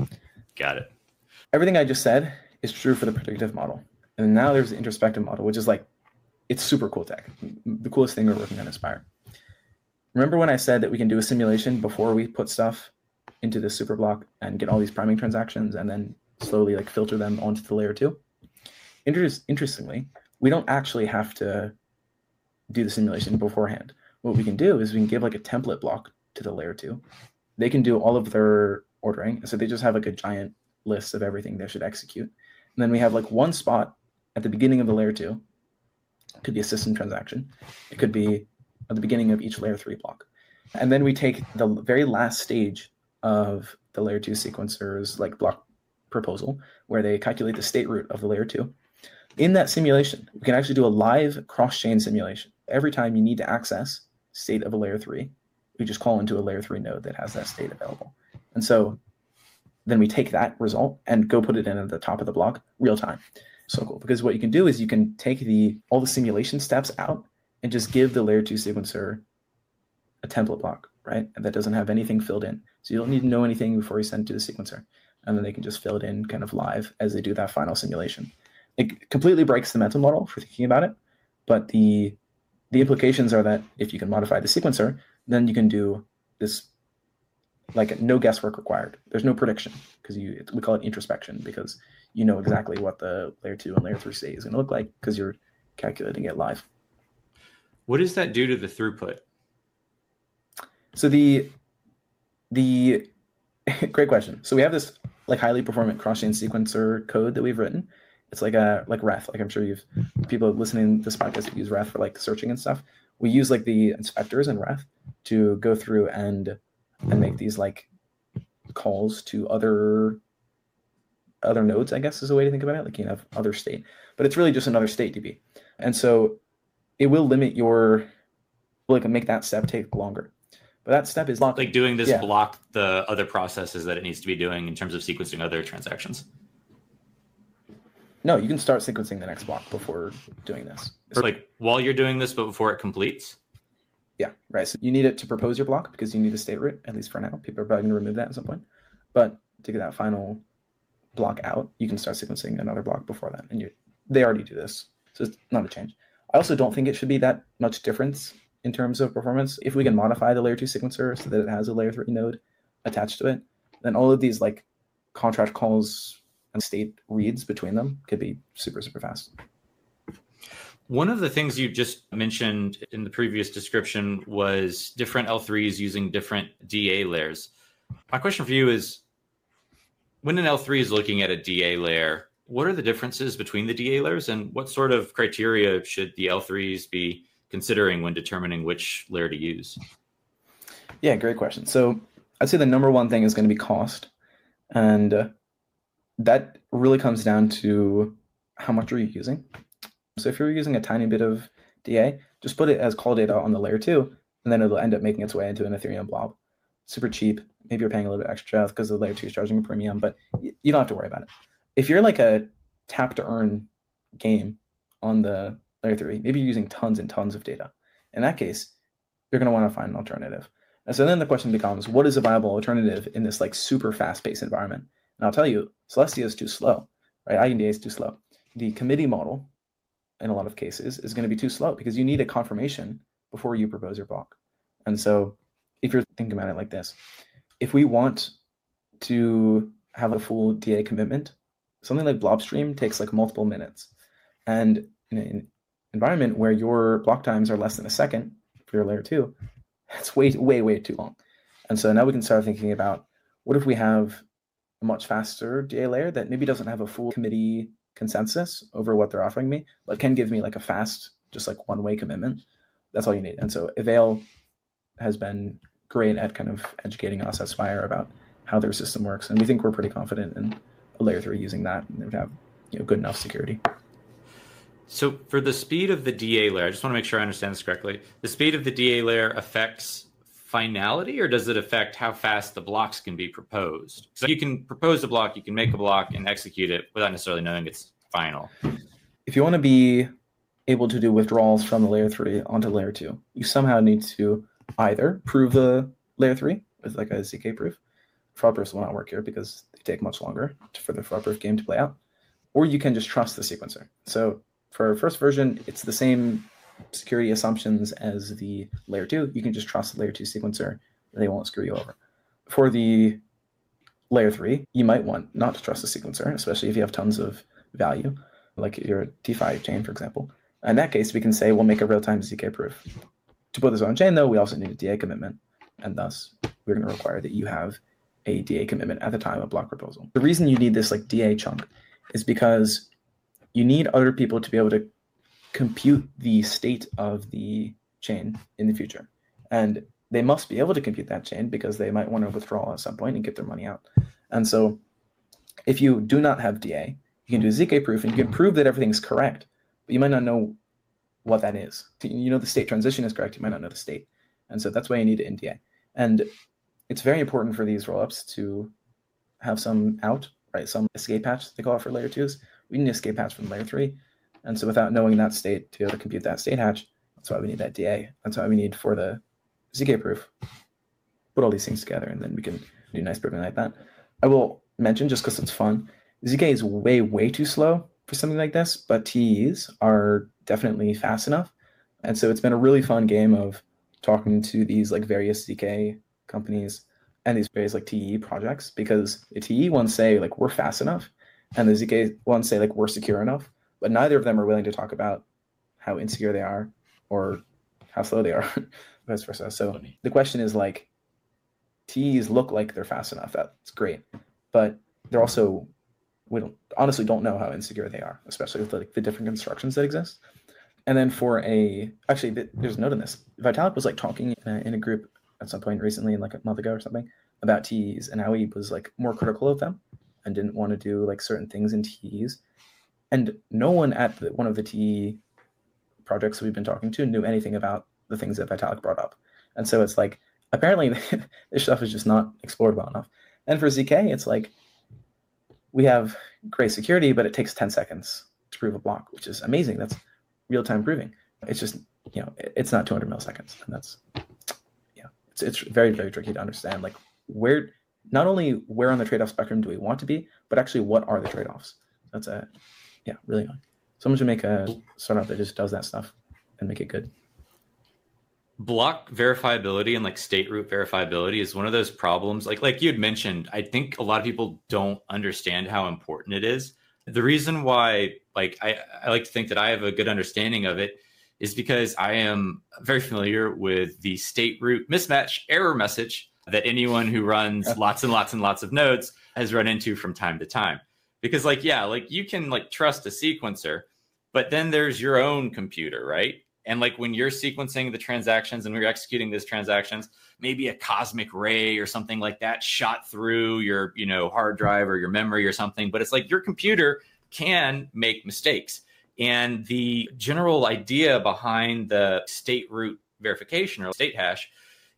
Got it. Everything I just said is true for the predictive model. And now there's the introspective model, which is like, it's super cool tech. The coolest thing we're working on Inspire. Remember when I said that we can do a simulation before we put stuff into the super block and get all these priming transactions and then slowly like filter them onto the layer two? Interestingly, we don't actually have to do the simulation beforehand. What we can do is we can give like a template block to the layer two. They can do all of their ordering. So they just have like a giant list of everything they should execute. And then we have like one spot at the beginning of the layer two. It could be a system transaction. It could be at the beginning of each layer three block. And then we take the very last stage of the layer two sequencer's like block proposal, where they calculate the state root of the layer two. In that simulation, we can actually do a live cross-chain simulation. Every time you need to access state of a layer three, we just call into a layer three node that has that state available. And so then we take that result and go put it in at the top of the block real time. So cool, because what you can do is you can take all the simulation steps out and just give the layer two sequencer a template block, right? And that doesn't have anything filled in. So you don't need to know anything before you send it to the sequencer. And then they can just fill it in kind of live as they do that final simulation. It completely breaks the mental model for thinking about it. But the implications are that if you can modify the sequencer, then you can do this like no guesswork required. There's no prediction because we call it introspection because you know exactly what the layer two and layer three state is going to look like because you're calculating it live. What does that do to the throughput? So the great question. So we have this like highly performant cross-chain sequencer code that we've written. It's like Reth. Like I'm sure people listening to this podcast use Reth for like searching and stuff. We use like the inspectors in Reth to go through and make these like calls to other other nodes, I guess is a way to think about it. Like you have other state, but it's really just another state DB. And so it will limit your, like make that step take longer. But that step is like doing this block the other processes that it needs to be doing in terms of sequencing other transactions. No, you can start sequencing the next block before doing this. Or like while you're doing this, but before it completes? Yeah, right. So you need it to propose your block because you need a state root, at least for now. People are probably going to remove that at some point. But to get that final block out, you can start sequencing another block before that. And they already do this. So it's not a change. I also don't think it should be that much difference in terms of performance. If we can modify the layer 2 sequencer so that it has a layer 3 node attached to it, then all of these like contract calls and state reads between them could be super, super fast. One of the things you just mentioned in the previous description was different L3s using different DA layers. My question for you is, when an L3 is looking at a DA layer, what are the differences between the DA layers, and what sort of criteria should the L3s be considering when determining which layer to use? Yeah, great question. So I'd say the number one thing is going to be cost. And that really comes down to how much are you using. So if you're using a tiny bit of DA, just put it as call data on the layer 2, and then it'll end up making its way into an Ethereum blob. Super cheap. Maybe you're paying a little bit extra because the layer 2 is charging a premium, but you don't have to worry about it. If you're like a tap to earn game on the layer 3, maybe you're using tons and tons of data. In that case, you're going to want to find an alternative. And so then the question becomes, what is a viable alternative in this like super fast-paced environment? And I'll tell you, Celestia is too slow, right? EigenDA is too slow. The committee model, in a lot of cases, is going to be too slow because you need a confirmation before you propose your block. And so if you're thinking about it like this, if we want to have a full DA commitment, something like Blobstream takes like multiple minutes. And in an environment where your block times are less than a second for your layer 2, that's way, way, way too long. And so now we can start thinking about, what if we have a much faster DA layer that maybe doesn't have a full committee consensus over what they're offering me, but can give me like a fast, just like one-way commitment. That's all you need. And so Avail has been great at kind of educating us at Spire about how their system works. And we think we're pretty confident in a layer 3 using that, and it would have good enough security. So for the speed of the DA layer, I just want to make sure I understand this correctly. The speed of the DA layer affects finality, or does it affect how fast the blocks can be proposed? So you can propose a block, you can make a block and execute it without necessarily knowing it's final. If you want to be able to do withdrawals from the layer 3 onto layer 2, you somehow need to either prove the layer 3 with like a ZK proof. Fraud proofs will not work here because they take much longer for the fraud proof game to play out. Or you can just trust the sequencer. So for our first version, it's the same security assumptions as the layer 2. You can just trust the layer 2 sequencer. They won't screw you over. For the layer 3, you might want not to trust the sequencer, especially if you have tons of value, like your DeFi chain, for example. In that case, we can say we'll make a real-time ZK proof. To put this on chain, though, we also need a DA commitment, and thus we're going to require that you have a DA commitment at the time of block proposal. The reason you need this like DA chunk is because you need other people to be able to compute the state of the chain in the future. And they must be able to compute that chain because they might want to withdraw at some point and get their money out. And so if you do not have DA, you can do a ZK proof and you can prove that everything's correct, but you might not know what that is. You know the state transition is correct, you might not know the state. And so that's why you need it in DA. And it's very important for these rollups to have some out, right? Some escape hatch, they call it for layer 2s. We need an escape hatch from layer 3. And so without knowing that state, to be able to compute that state hatch, that's why we need that DA. That's why we need for the ZK proof. Put all these things together, and then we can do nice proving like that. I will mention, just because it's fun, ZK is way, way too slow for something like this, but TEs are definitely fast enough. And so it's been a really fun game of talking to these like various ZK companies and these various like TE projects, because the TE ones say like we're fast enough, and the ZK ones say like we're secure enough, but neither of them are willing to talk about how insecure they are or how slow they are, vice versa. So the question is like, TEs look like they're fast enough. That's great, but they're also, we honestly don't know how insecure they are, especially with like the different constructions that exist. And then for actually, there's a note in this. Vitalik was like talking in a group at some point recently, like a month ago or something, about TEs and how he was like more critical of them and didn't want to do like certain things in TEs. And no one at one of the TE projects we've been talking to knew anything about the things that Vitalik brought up. And so it's like, apparently this stuff is just not explored well enough. And for ZK, it's like, we have great security, but it takes 10 seconds to prove a block, which is amazing. That's real-time proving. It's just, it's not 200 milliseconds. And that's, it's very, very tricky to understand, like not only where on the trade-off spectrum do we want to be, but actually what are the trade-offs? That's really annoying. Someone should make a startup that just does that stuff and make it good. Block verifiability and like state root verifiability is one of those problems. Like you had mentioned, I think a lot of people don't understand how important it is. The reason why, like, I like to think that I have a good understanding of it is because I am very familiar with the state root mismatch error message that anyone who runs lots and lots and lots of nodes has run into from time to time. Because like, you can like trust a sequencer, but then there's your own computer, right? And like when you're sequencing the transactions and we're executing these transactions, maybe a cosmic ray or something like that shot through your, hard drive or your memory or something. But it's like your computer can make mistakes. And the general idea behind the state root verification or state hash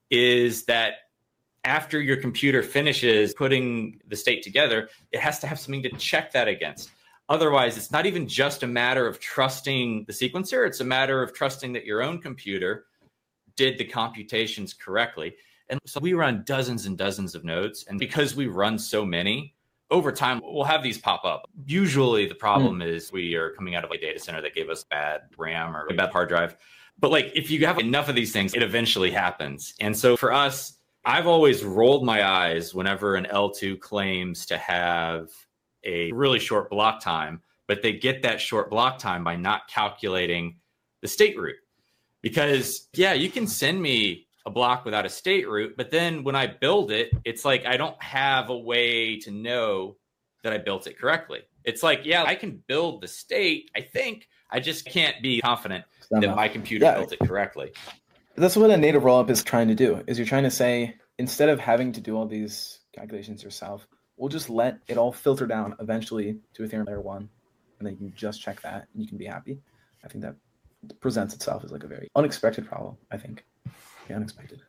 is that after your computer finishes putting the state together, it has to have something to check that against. Otherwise, it's not even just a matter of trusting the sequencer. It's a matter of trusting that your own computer did the computations correctly. And so we run dozens and dozens of nodes. And because we run so many, over time, we'll have these pop up. Usually the problem is we are coming out of a data center that gave us bad RAM or a bad hard drive. But like if you have enough of these things, it eventually happens. And so for us, I've always rolled my eyes whenever an L2 claims to have a really short block time, but they get that short block time by not calculating the state root. Because you can send me a block without a state root, but then when I build it, it's like I don't have a way to know that I built it correctly. It's like, I can build the state, I think, I just can't be confident that my computer built it correctly. That's what a native rollup is trying to do, is you're trying to say, instead of having to do all these calculations yourself, we'll just let it all filter down eventually to Ethereum layer 1, and then you can just check that and you can be happy. I think that presents itself as like a very unexpected problem, I think. Yeah, unexpected.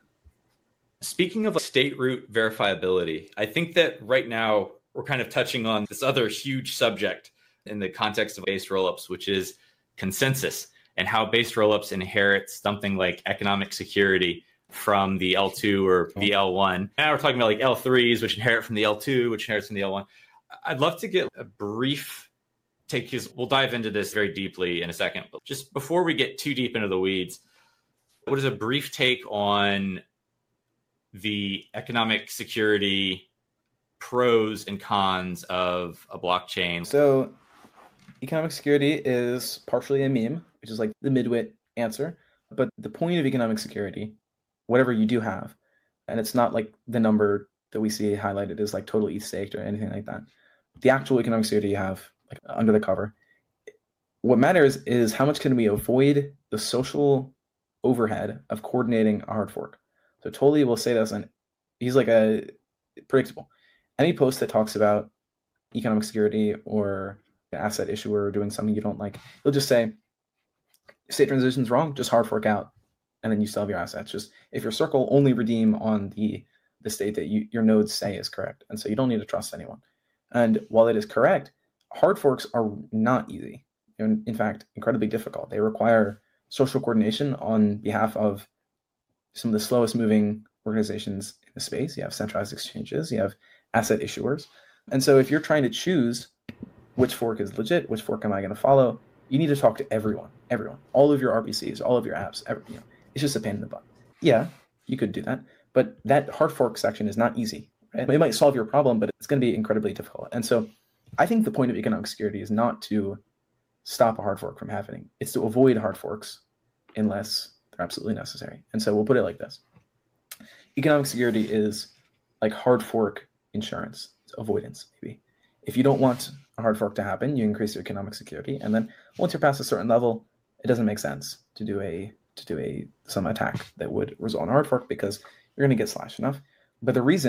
Speaking of state root verifiability, I think that right now we're kind of touching on this other huge subject in the context of base rollups, which is consensus and how base rollups inherit something like economic security from the L2 or the L1. Now we're talking about like L3s, which inherit from the L2, which inherits from the L1. I'd love to get a brief take, because we'll dive into this very deeply in a second. But just before we get too deep into the weeds, what is a brief take on the economic security pros and cons of a blockchain? So economic security is partially a meme, which is like the midwit answer. But the point of economic security, whatever you do have, and it's not like the number that we see highlighted is like total ETH staked or anything like that. The actual economic security you have like under the cover, what matters is how much can we avoid the social overhead of coordinating a hard fork. So Tolly will say this, and he's like a predictable. Any post that talks about economic security or an asset issuer doing something you don't like, he'll just say, state transition's wrong, just hard fork out, and then you still have your assets. Just if your circle, only redeem on the state that your nodes say is correct. And so you don't need to trust anyone. And while it is correct, hard forks are not easy. In fact, incredibly difficult. They require social coordination on behalf of some of the slowest moving organizations in the space. You have centralized exchanges, you have asset issuers. And so if you're trying to choose which fork is legit, which fork am I going to follow, you need to talk to everyone, all of your RPCs, all of your apps. It's just a pain in the butt. Yeah, you could do that, but that hard fork section is not easy. Right? It might solve your problem, but it's going to be incredibly difficult. And so I think the point of economic security is not to stop a hard fork from happening. It's to avoid hard forks unless they're absolutely necessary. And so we'll put it like this. Economic security is like hard fork insurance. It's avoidance, maybe. If you don't want a hard fork to happen, you increase your economic security. And then once you're past a certain level, it doesn't make sense to do some attack that would result in a hard fork because you're going to get slashed enough. But the reason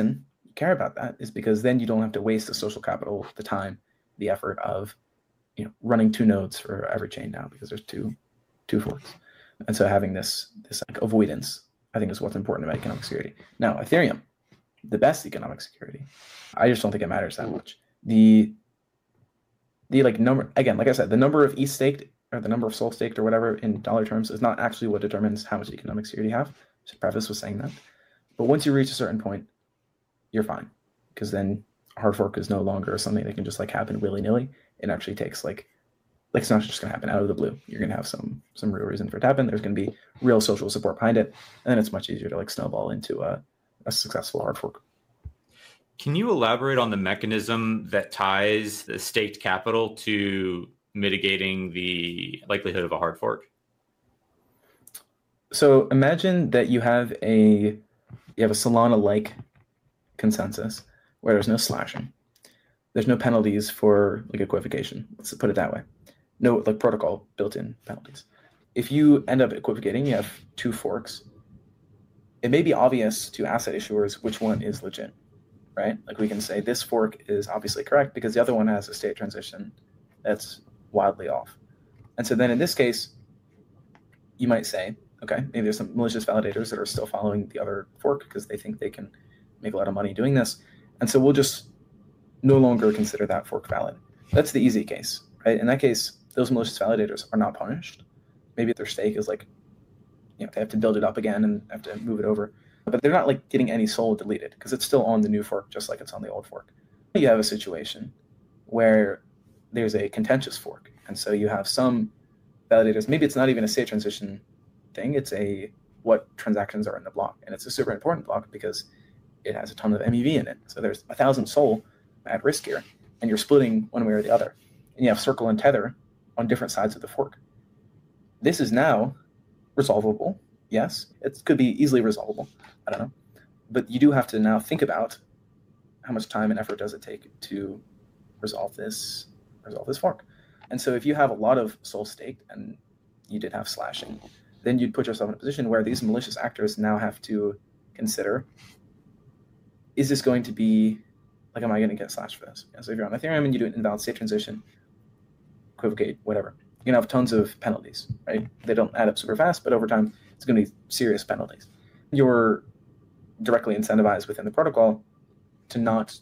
you care about that is because then you don't have to waste the social capital, the time, the effort of running 2 nodes for every chain now because there's two forks. And so having this like avoidance, I think, is what's important about economic security. Now, Ethereum, the best economic security, I just don't think it matters that much. The like number, again, like I said, the number of ETH staked or the number of SOL staked or whatever in dollar terms is not actually what determines how much economic security you have. So preface was saying that. But once you reach a certain point, you're fine, because then hard fork is no longer something that can just like happen willy-nilly. It actually takes like it's not just going to happen out of the blue. You're going to have some real reason for it to happen. There's going to be real social support behind it, and then it's much easier to like snowball into a successful hard fork. Can you elaborate on the mechanism that ties the staked capital to mitigating the likelihood of a hard fork? So imagine that you have a Solana-like consensus where there's no slashing. There's no penalties for like equivocation. Let's put it that way. No like protocol built-in penalties. If you end up equivocating, you have 2 forks. It may be obvious to asset issuers which one is legit, right? Like we can say this fork is obviously correct because the other one has a state transition that's wildly off. And so then in this case, you might say, okay, maybe there's some malicious validators that are still following the other fork because they think they can make a lot of money doing this. And so we'll just no longer consider that fork valid. That's the easy case, right? In that case, those malicious validators are not punished. Maybe their stake is like, they have to build it up again and have to move it over. But they're not like getting any SOL deleted because it's still on the new fork, just like it's on the old fork. You have a situation where there's a contentious fork. And so you have some validators, maybe it's not even a state transition thing, it's what transactions are in the block. And it's a super important block because it has a ton of MEV in it. So there's 1,000 SOL at risk here, and you're splitting one way or the other. And you have Circle and Tether on different sides of the fork. This is now resolvable. Yes, it could be easily resolvable. I don't know. But you do have to now think about how much time and effort does it take to resolve this fork. And so if you have a lot of SOL staked and you did have slashing, then you'd put yourself in a position where these malicious actors now have to consider, is this going to be, like, am I going to get slashed for this? And so if you're on Ethereum and you do an invalid state transition, equivocate, whatever, you're going to have tons of penalties, right? They don't add up super fast, but over time, it's going to be serious penalties. You're directly incentivized within the protocol to not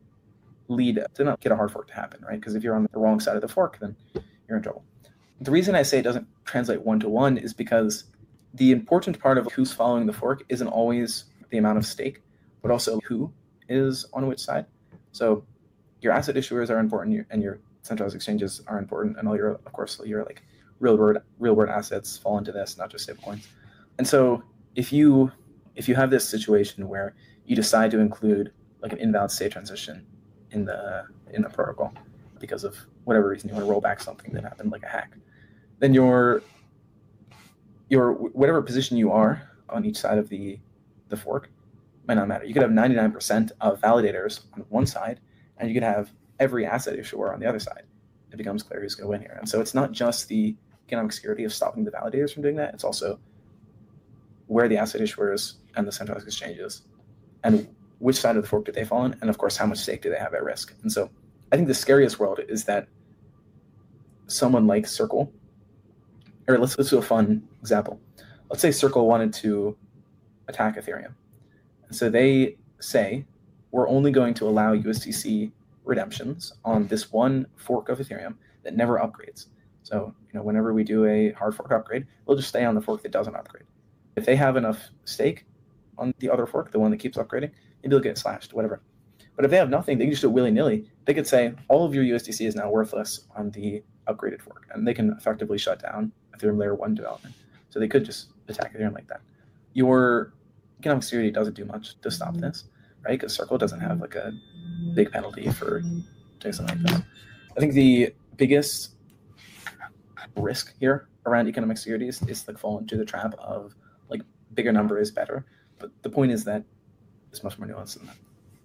get a hard fork to happen, right? Because if you're on the wrong side of the fork, then you're in trouble. The reason I say it doesn't translate one-to-one is because the important part of who's following the fork isn't always the amount of stake, but also who is on which side. So your asset issuers are important, and your centralized exchanges are important, and all your, of course, your like real world assets fall into this, not just stablecoins. And so if you have this situation where you decide to include like an invalid state transition in the protocol because of whatever reason, you want to roll back something that happened, like a hack, then your whatever position you are on each side of the fork might not matter. You could have 99% of validators on one side, and you could have every asset issuer on the other side. It becomes clear who's going to win here. And so it's not just the economic security of stopping the validators from doing that. It's also where the asset issuers and the centralized exchanges, and which side of the fork do they fall on, and of course, how much stake do they have at risk. And so I think the scariest world is that someone like Circle, or let's do a fun example. Let's say Circle wanted to attack Ethereum. And so they say, we're only going to allow USDC redemptions on this one fork of Ethereum that never upgrades. So, whenever we do a hard fork upgrade, we'll just stay on the fork that doesn't upgrade. If they have enough stake on the other fork, the one that keeps upgrading, maybe they'll get slashed, whatever. But if they have nothing, they can just do it willy-nilly. They could say, all of your USDC is now worthless on the upgraded fork, and they can effectively shut down Ethereum layer 1 development. So they could just attack Ethereum like that. Your economic security doesn't do much to stop this, right? Because Circle doesn't have like a big penalty for doing something like this. I think the biggest risk here around economic security is like falling into the trap of like bigger number is better. But the point is that it's much more nuanced than that.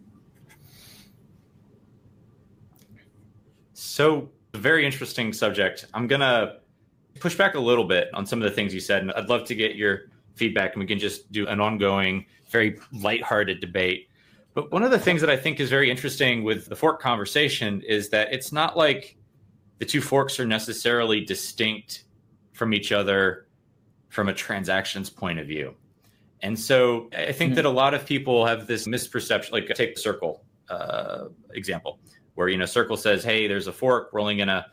So, a very interesting subject. I'm going to push back a little bit on some of the things you said, and I'd love to get your feedback, and we can just do an ongoing, very lighthearted debate. But one of the things that I think is very interesting with the fork conversation is that it's not like the two forks are necessarily distinct from each other from a transactions point of view. And so I think that a lot of people have this misperception, like take the Circle example, where, Circle says, hey, there's a fork, we're only going to,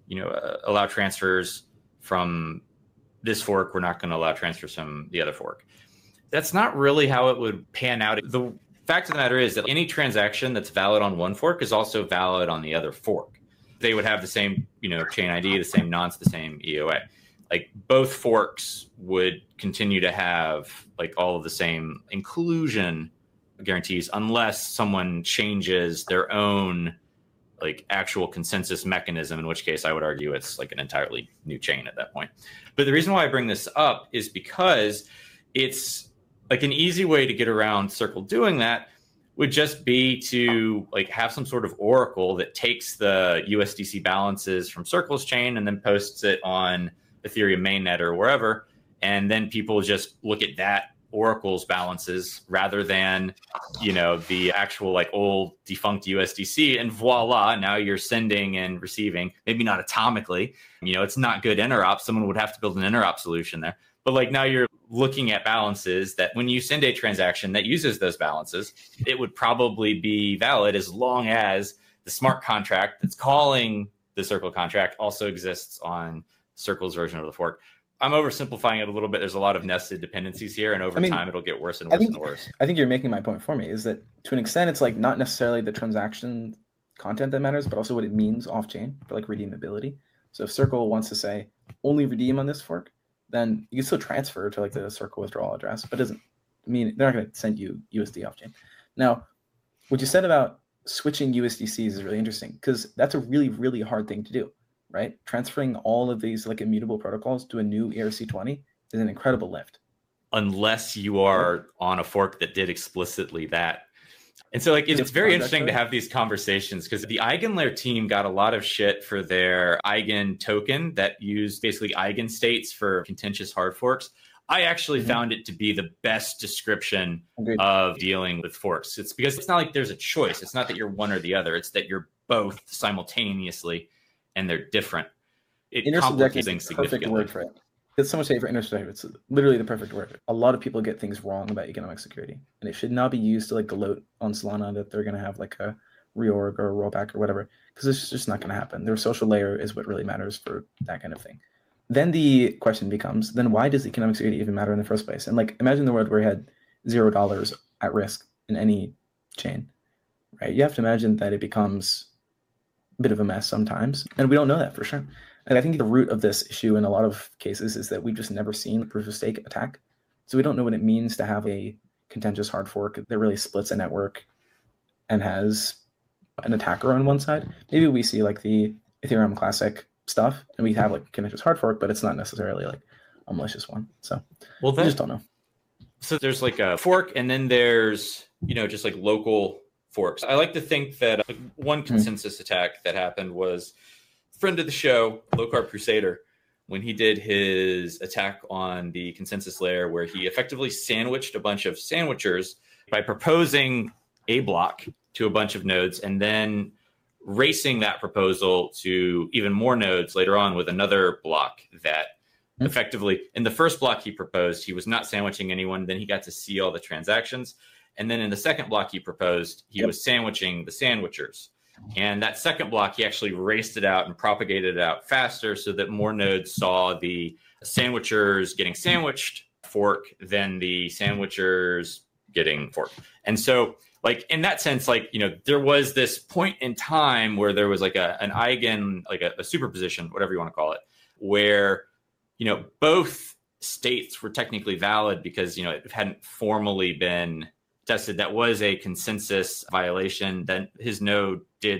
allow transfers from this fork. We're not going to allow transfers from the other fork. That's not really how it would pan out. The fact of the matter is that any transaction that's valid on one fork is also valid on the other fork. They would have the same, chain ID, the same nonce, the same EOA. Like both forks would continue to have like all of the same inclusion guarantees unless someone changes their own like actual consensus mechanism, in which case I would argue it's like an entirely new chain at that point. But the reason why I bring this up is because it's like an easy way to get around Circle doing that would just be to like have some sort of oracle that takes the USDC balances from Circle's chain and then posts it on Ethereum mainnet or wherever. And then people just look at that oracle's balances rather than, the actual like old defunct USDC, and voila, now you're sending and receiving, maybe not atomically, it's not good interop. Someone would have to build an interop solution there. But like now you're looking at balances that when you send a transaction that uses those balances, it would probably be valid as long as the smart contract that's calling the Circle contract also exists on Circle's version of the fork. I'm oversimplifying it a little bit. There's a lot of nested dependencies here, and over time it'll get worse and worse and worse. I think you're making my point for me, is that to an extent it's like not necessarily the transaction content that matters, but also what it means off-chain for like redeemability. So if Circle wants to say only redeem on this fork, then you can still transfer to like the Circle withdrawal address, but it doesn't mean they're not going to send you USD off-chain. Now, what you said about switching USDCs is really interesting because that's a really, really hard thing to do. Right? Transferring all of these like immutable protocols to a new ERC20 is an incredible lift. Unless you are on a fork that did explicitly that. And so like it's very interesting to have these conversations because the EigenLayer team got a lot of shit for their Eigen token that used basically eigenstates for contentious hard forks. I actually found it to be the best description of dealing with forks. It's because it's not like there's a choice. It's not that you're one or the other. It's that you're both simultaneously and they're different. It complicates things significantly. Perfect word for it. It's so much safer. Intersubjective. It's literally the perfect word. A lot of people get things wrong about economic security, and it should not be used to like gloat on Solana that they're going to have like a reorg or a rollback or whatever, because it's just not going to happen. Their social layer is what really matters for that kind of thing. Then the question becomes, then why does economic security even matter in the first place? And like, imagine the world where you had $0 at risk in any chain, right? You have to imagine that it becomes a bit of a mess sometimes, and we don't know that for sure. And I think the root of this issue in a lot of cases is that we've just never seen a proof of stake attack. So we don't know what it means to have a contentious hard fork that really splits a network and has an attacker on one side. Maybe we see like the Ethereum Classic stuff and we have like a contentious hard fork, but it's not necessarily like a malicious one. So we just don't know. So there's like a fork, and then there's, just like local forks. I like to think that one consensus attack that happened was friend of the show, Low Carb Crusader, when he did his attack on the consensus layer, where he effectively sandwiched a bunch of sandwichers by proposing a block to a bunch of nodes and then racing that proposal to even more nodes later on with another block that effectively, in the first block he proposed, he was not sandwiching anyone. Then he got to see all the transactions. And then in the second block he proposed, he was sandwiching the sandwichers. And that second block, he actually raced it out and propagated it out faster so that more nodes saw the sandwichers getting sandwiched fork than the sandwichers getting forked. And so, like, in that sense, like, there was this point in time where there was like an eigen, like a superposition, whatever you want to call it, where, both states were technically valid because, it hadn't formally been tested. That was a consensus violation. Then his node did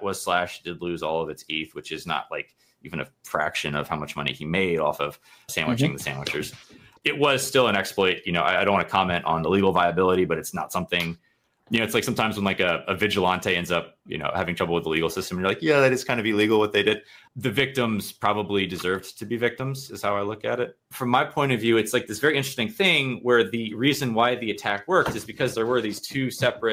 lose all of its ETH, which is not like even a fraction of how much money he made off of sandwiching the sandwichers. It was still an exploit. I don't want to comment on the legal viability, but it's not something, it's like sometimes when like a vigilante ends up, having trouble with the legal system, you're like, yeah, that is kind of illegal what they did. The victims probably deserved to be victims is how I look at it. From my point of view, it's like this very interesting thing where the reason why the attack worked is because there were these two separate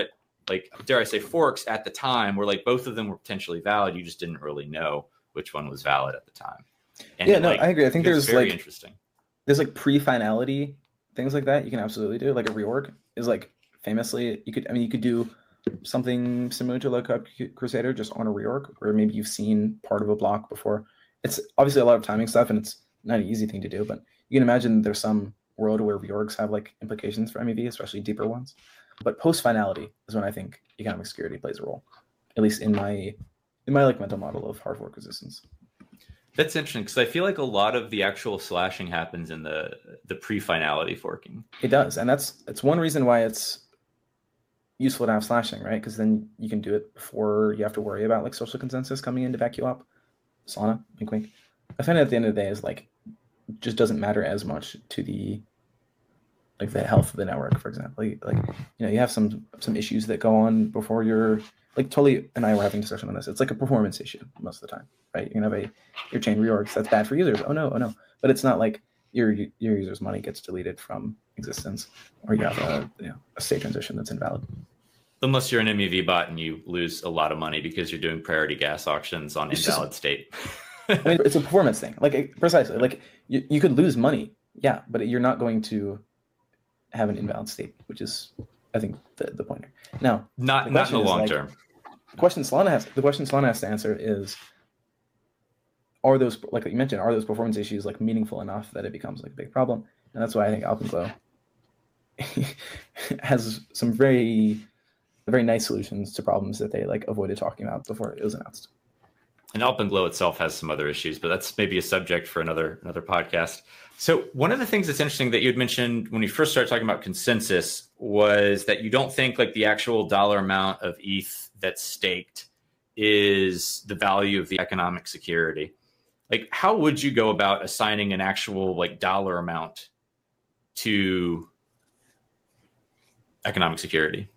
like, dare I say, forks at the time where like both of them were potentially valid. You just didn't really know which one was valid at the time. And yeah, no, I agree. I think there's very like interesting. There's like pre-finality things like that you can absolutely do. Like a reorg is like famously you could do something similar to like a Crusader just on a reorg, where maybe you've seen part of a block before. It's obviously a lot of timing stuff, and it's not an easy thing to do, but you can imagine there's some world where reorgs have like implications for MEV, especially deeper ones. But post-finality is when I think economic security plays a role, at least in my like mental model of hard fork resistance. That's interesting, because I feel like a lot of the actual slashing happens in the pre-finality forking. It does, and it's one reason why it's useful to have slashing, right? Because then you can do it before you have to worry about like social consensus coming in to back you up. Solana, wink wink. I find at the end of the day is like just doesn't matter as much to the like the health of the network, for example. Like you have some issues that go on before you're like Tully and I were having a discussion on this. It's like a performance issue most of the time, right? You can have your chain reorgs that's bad for users. Oh no. But it's not like your user's money gets deleted from existence, or you have a state transition that's invalid. Unless you're an MEV bot and you lose a lot of money because you're doing priority gas auctions on invalid state. I mean, it's a performance thing. Like precisely. Like you could lose money, yeah, but you're not going to have an invalid state, which is I think the pointer. Now, not in the long term. The question Solana has to answer is, are those, like you mentioned, are those performance issues like meaningful enough that it becomes like a big problem? And that's why I think Alpenglow has some very, very nice solutions to problems that they like avoided talking about before it was announced. And Alpenglow itself has some other issues, but that's maybe a subject for another podcast. So one of the things that's interesting that you had mentioned when we first started talking about consensus was that you don't think like the actual dollar amount of ETH that's staked is the value of the economic security. Like, how would you go about assigning an actual like dollar amount to economic security?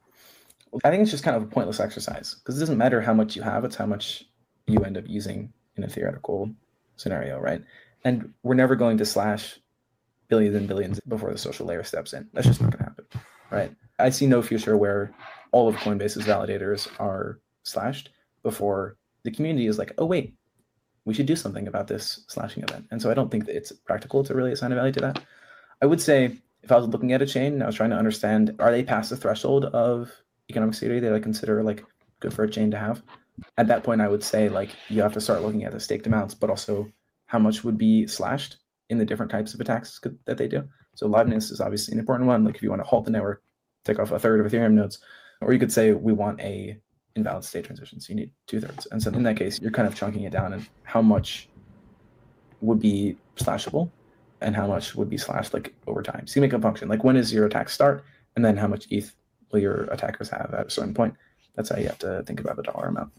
I think it's just kind of a pointless exercise, because it doesn't matter how much you have, it's how much you end up using in a theoretical scenario, right? And we're never going to slash billions and billions before the social layer steps in. That's just not going to happen, right? I see no future where all of Coinbase's validators are slashed before the community is like, oh, wait, we should do something about this slashing event. And so I don't think that it's practical to really assign a value to that. I would say if I was looking at a chain and I was trying to understand, are they past the threshold of economic security that I consider like good for a chain to have? At that point, I would say like you have to start looking at the staked amounts, but also how much would be slashed in the different types of attacks that they do. So liveness is obviously an important one. Like if you want to halt the network, take off a third of Ethereum nodes, or you could say we want a invalid state transition, so you need 2/3. And so in that case, you're kind of chunking it down and how much would be slashable and how much would be slashed like over time. So you make a function like when does your attack start, and then how much ETH will your attackers have at a certain point. That's how you have to think about the dollar amount.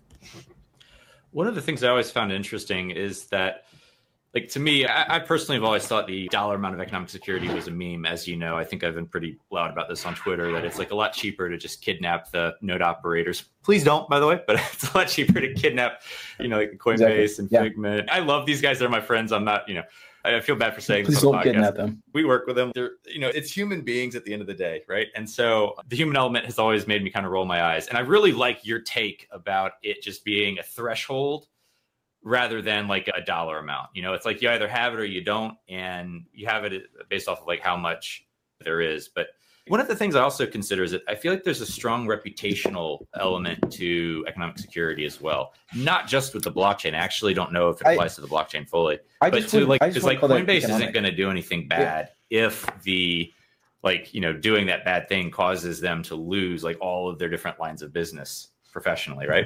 One of the things I always found interesting is that, like, to me, I personally have always thought the dollar amount of economic security was a meme. As you know, I think I've been pretty loud about this on Twitter, that it's like a lot cheaper to just kidnap the node operators. Please don't, by the way, but it's a lot cheaper to kidnap, like Coinbase and Figment. I love these guys. They're my friends. I'm not, I feel bad for saying this on the podcast. Kidnap them. We work with them. They're, it's human beings at the end of the day, right? And so the human element has always made me kind of roll my eyes. And I really like your take about it just being a threshold rather than like a dollar amount. It's like you either have it or you don't, and you have it based off of like how much there is. But one of the things I also consider is that I feel like there's a strong reputational element to economic security as well. Not just with the blockchain. I actually don't know if it applies to the blockchain fully. Because Coinbase isn't going to do anything bad if the doing that bad thing causes them to lose like all of their different lines of business professionally, right?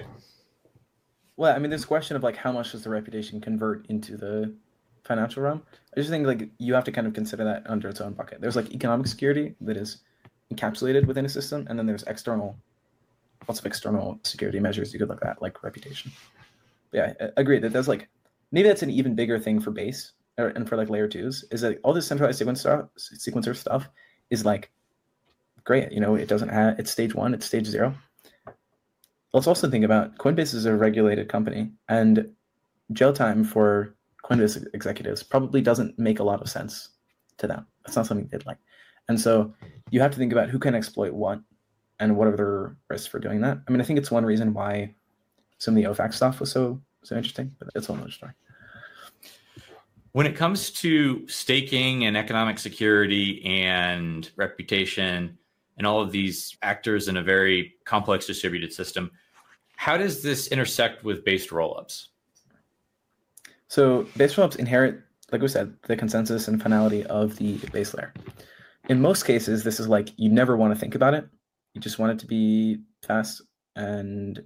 Well, I mean, there's a question of like how much does the reputation convert into the financial realm. I just think like you have to kind of consider that under its own bucket. There's like economic security that is encapsulated within a system, and then there's lots of external security measures you could look at, like reputation. But yeah, I agree that there's like maybe that's an even bigger thing for Base and for like layer 2s, is that all this centralized sequencer stuff is like great. It doesn't have, it's stage 1, it's stage 0. Let's also think about Coinbase is a regulated company, and jail time for Coinbase executives probably doesn't make a lot of sense to them. That's not something they'd like. And so you have to think about who can exploit what and what are the risks for doing that? I mean, I think it's one reason why some of the OFAC stuff was so interesting, but that's a whole other story. When it comes to staking and economic security and reputation and all of these actors in a very complex distributed system, how does this intersect with based rollups? So base rollups inherit, like we said, the consensus and finality of the base layer. In most cases, this is like you never want to think about it. You just want it to be fast and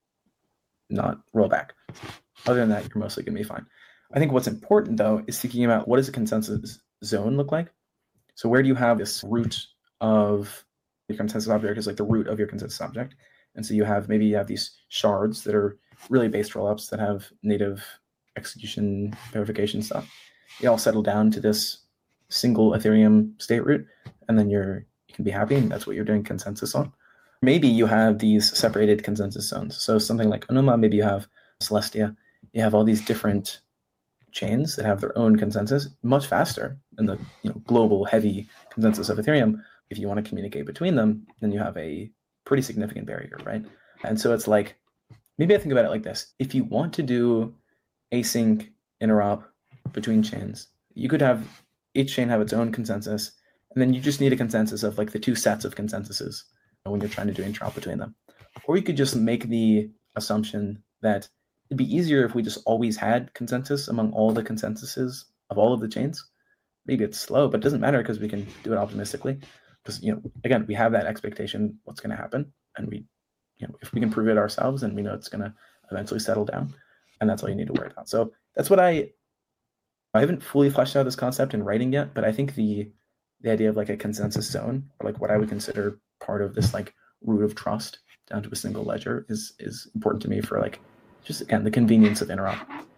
not roll back. Other than that, you're mostly going to be fine. I think what's important, though, is thinking about what does a consensus zone look like? So where do you have this root of your consensus object is like the root of your consensus object. And so you have these shards that are really based rollups that have native execution verification stuff. They all settle down to this single Ethereum state root, and then you can be happy, and that's what you're doing consensus on. Maybe you have these separated consensus zones. So something like Onuma, maybe you have Celestia. You have all these different chains that have their own consensus much faster than the global heavy consensus of Ethereum. If you want to communicate between them, then you have a pretty significant barrier, right? And so it's like, maybe I think about it like this. If you want to do async interop between chains, you could have each chain have its own consensus, and then you just need a consensus of like the two sets of consensuses when you're trying to do interop between them. Or you could just make the assumption that it'd be easier if we just always had consensus among all the consensuses of all of the chains. Maybe it's slow, but it doesn't matter because we can do it optimistically. Because again, we have that expectation what's going to happen, and we, if we can prove it ourselves, and we know it's going to eventually settle down, and that's all you need to worry about. So that's what I haven't fully fleshed out this concept in writing yet, but I think the idea of like a consensus zone, or like what I would consider part of this like root of trust down to a single ledger is important to me for like just again the convenience of interop.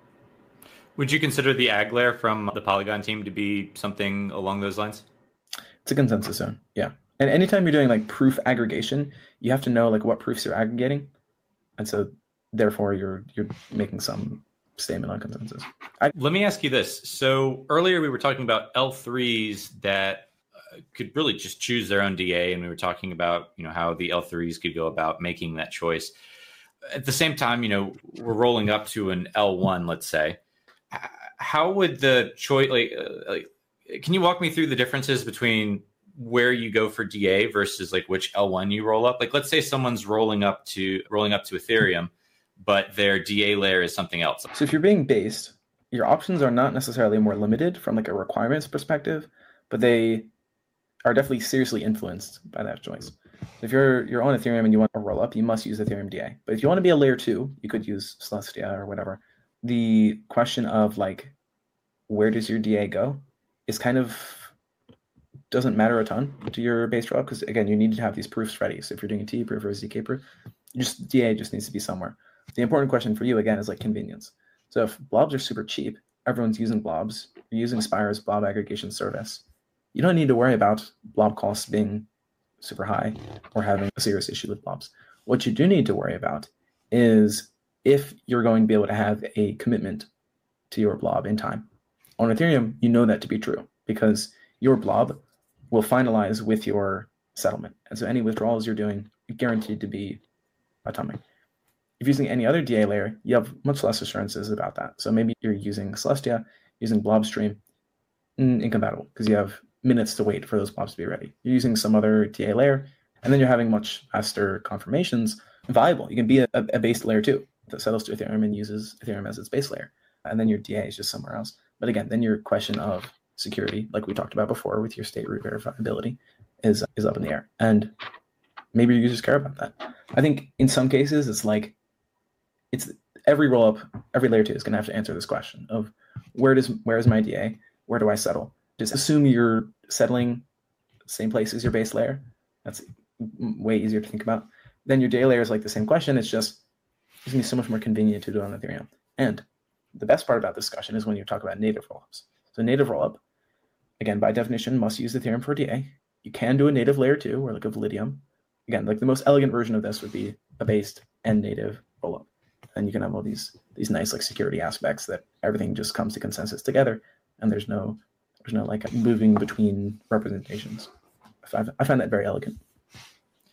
Would you consider the ag layer from the Polygon team to be something along those lines? It's a consensus zone, yeah. And anytime you're doing like proof aggregation, you have to know like what proofs you're aggregating, and so therefore you're making some statement on consensus. Let me ask you this. So earlier we were talking about L3s that could really just choose their own DA, and we were talking about how the L3s could go about making that choice. At the same time, we're rolling up to an L1, let's say. How would the choice can you walk me through the differences between where you go for DA versus like which L1 you roll up? Like, let's say someone's rolling up to Ethereum, but their DA layer is something else. So if you're being based, your options are not necessarily more limited from like a requirements perspective, but they are definitely seriously influenced by that choice. If you're on Ethereum and you want to roll up, you must use Ethereum DA. But if you want to be a layer 2, you could use Celestia or whatever. The question of like, where does your DA go is kind of doesn't matter a ton to your base rollup, because again, you need to have these proofs ready. So if you're doing a T proof or a ZK proof, DA just needs to be somewhere. The important question for you again is like convenience. So if blobs are super cheap, everyone's using blobs, you're using Spire's blob aggregation service, you don't need to worry about blob costs being super high or having a serious issue with blobs. What you do need to worry about is if you're going to be able to have a commitment to your blob in time. On Ethereum, you know that to be true because your blob will finalize with your settlement. And so any withdrawals you're doing are guaranteed to be atomic. If you're using any other DA layer, you have much less assurances about that. So maybe you're using Celestia, using Blobstream, incompatible because you have minutes to wait for those blobs to be ready. You're using some other DA layer, and then you're having much faster confirmations. Viable. You can be a base layer 2 that settles to Ethereum and uses Ethereum as its base layer. And then your DA is just somewhere else. But again, then your question of security, like we talked about before with your state root verifiability, is up in the air. And maybe your users care about that. I think in some cases, it's like, it's every rollup, every layer 2 is going to have to answer this question of where is my DA? Where do I settle? Just assume you're settling the same place as your base layer. That's way easier to think about. Then your DA layer is like the same question. It's just going to be so much more convenient to do it on Ethereum. And the best part about this discussion is when you talk about native rollups. So native rollup, again, by definition, must use Ethereum for DA. You can do a native layer 2 or like a Validium. Again, like the most elegant version of this would be a based and native rollup. And you can have all these nice like security aspects that everything just comes to consensus together, and there's no like moving between representations. I find that very elegant.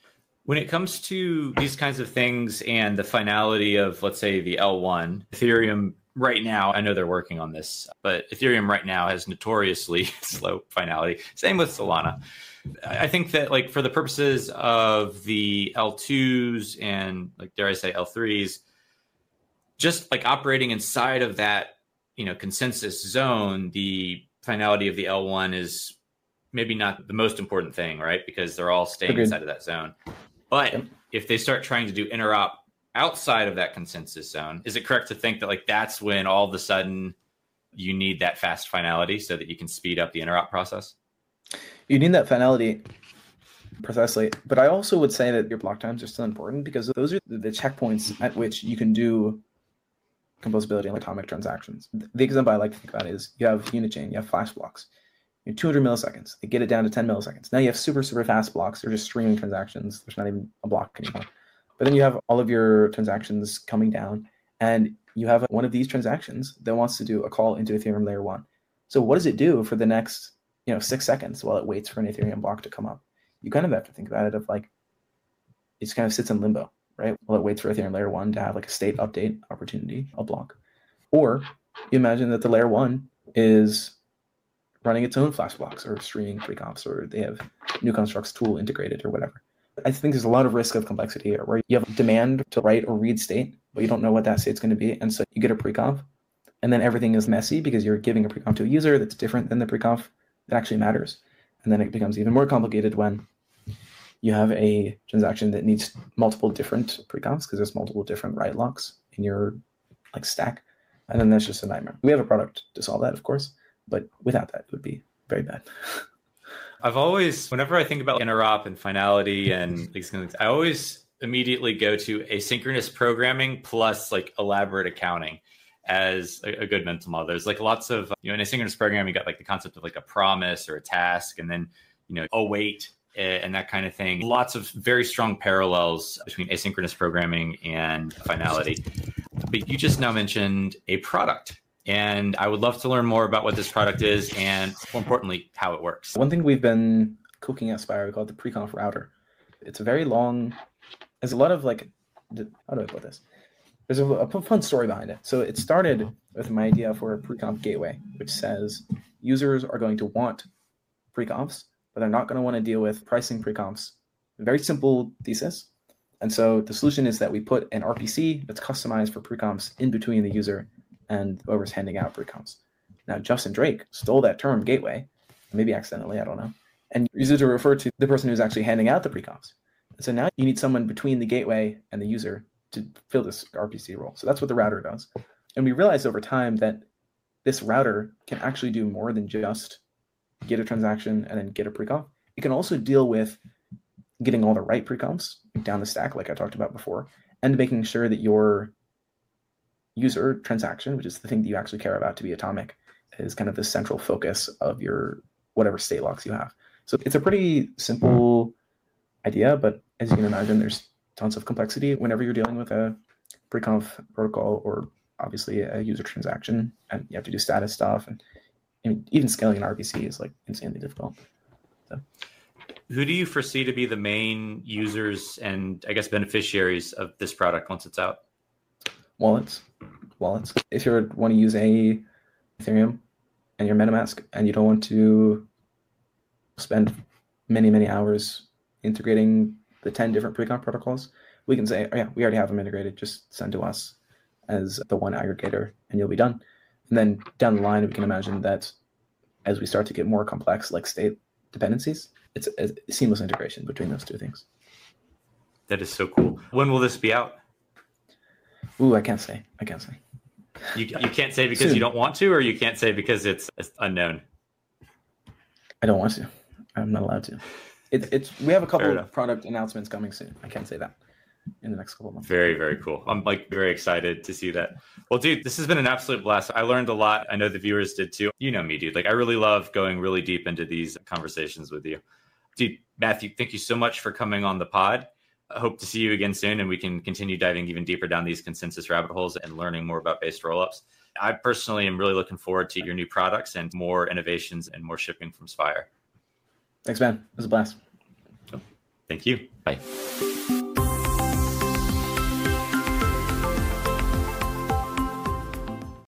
When it comes to these kinds of things and the finality of, let's say, the L1, Ethereum right now, I know they're working on this, but Ethereum right now has notoriously slow finality. Same with Solana. I think that, like, for the purposes of the L2s and, like, dare I say, L3s, just like operating inside of that, consensus zone, the finality of the L1 is maybe not the most important thing, right? Because they're all staying inside of that zone. But if they start trying to do interop outside of that consensus zone, is it correct to think that, like, that's when all of a sudden you need that fast finality so that you can speed up the interop process? You need that finality, precisely. But I also would say that your block times are still important, because those are the checkpoints at which you can do composability and atomic transactions. The example I like to think about is you have Unichain, you have flash blocks. 200 milliseconds. They get it down to 10 milliseconds. Now you have super, super fast blocks. They're just streaming transactions. There's not even a block anymore. But then you have all of your transactions coming down, and you have one of these transactions that wants to do a call into Ethereum layer 1. So what does it do for the next 6 seconds while it waits for an Ethereum block to come up? You kind of have to think about it of like, it just kind of sits in limbo, right? While it waits for Ethereum layer 1 to have like a state update opportunity, a block. Or you imagine that the layer 1 is running its own flash blocks or streaming pre-comps, or they have new constructs tool integrated or whatever. I think there's a lot of risk of complexity here where you have demand to write or read state, but you don't know what that state's going to be. And so you get a pre-comp, and then everything is messy because you're giving a pre-comp to a user that's different than the pre-comp that actually matters. And then it becomes even more complicated when you have a transaction that needs multiple different pre-comps because there's multiple different write locks in your stack. And then that's just a nightmare. We have a product to solve that, of course, but without that, it would be very bad. I've always, whenever I think about interop and finality and these kind of things, I always immediately go to asynchronous programming plus like elaborate accounting as a good mental model. There's like lots of, in asynchronous programming, you got like the concept of like a promise or a task, and then, await and that kind of thing. Lots of very strong parallels between asynchronous programming and finality. But you just now mentioned a product. And I would love to learn more about what this product is and, more importantly, how it works. One thing we've been cooking at Spire, we call it the pre-conf router. It's a very long, there's a lot of how do I put this? There's a fun story behind it. So it started with my idea for a pre-conf gateway, which says users are going to want pre-confs, but they're not going to want to deal with pricing pre-confs. A very simple thesis. And so the solution is that we put an RPC that's customized for pre-confs in between the user and whoever's handing out pre-comps. Now, Justin Drake stole that term gateway, maybe accidentally, I don't know, and used it to refer to the person who's actually handing out the pre-comps. And so now you need someone between the gateway and the user to fill this RPC role. So that's what the router does. And we realized over time that this router can actually do more than just get a transaction and then get a pre-comp. It can also deal with getting all the right pre-comps down the stack, like I talked about before, and making sure that your user transaction, which is the thing that you actually care about to be atomic, is kind of the central focus of your whatever state locks you have. So it's a pretty simple idea, but as you can imagine, there's tons of complexity whenever you're dealing with a pre-conf protocol or obviously a user transaction, and you have to do status stuff, and even scaling an RPC is like insanely difficult. So. Who do you foresee to be the main users and, I guess, beneficiaries of this product once it's out? Wallets. If you want to use a Ethereum and your MetaMask and you don't want to spend many hours integrating the 10 different pre-conf protocols, we can say, oh yeah, we already have them integrated. Just send to us as the one aggregator and you'll be done. And then down the line, we can imagine that as we start to get more complex, like state dependencies, it's a seamless integration between those two things. That is so cool. When will this be out? Ooh, I can't say. You can't say because Soon. You don't want to, or you can't say because it's unknown? I don't want to. I'm not allowed to. We have a couple of product announcements coming soon. I can't say that in the next couple of months. Very, very cool. I'm very excited to see that. Well, dude, this has been an absolute blast. I learned a lot. I know the viewers did too. You know me, dude. I really love going really deep into these conversations with you. Dude, Matthew, thank you so much for coming on the pod. I hope to see you again soon, and we can continue diving even deeper down these consensus rabbit holes and learning more about based rollups. I personally am really looking forward to your new products and more innovations and more shipping from Spire. Thanks, man. It was a blast. Thank you. Bye.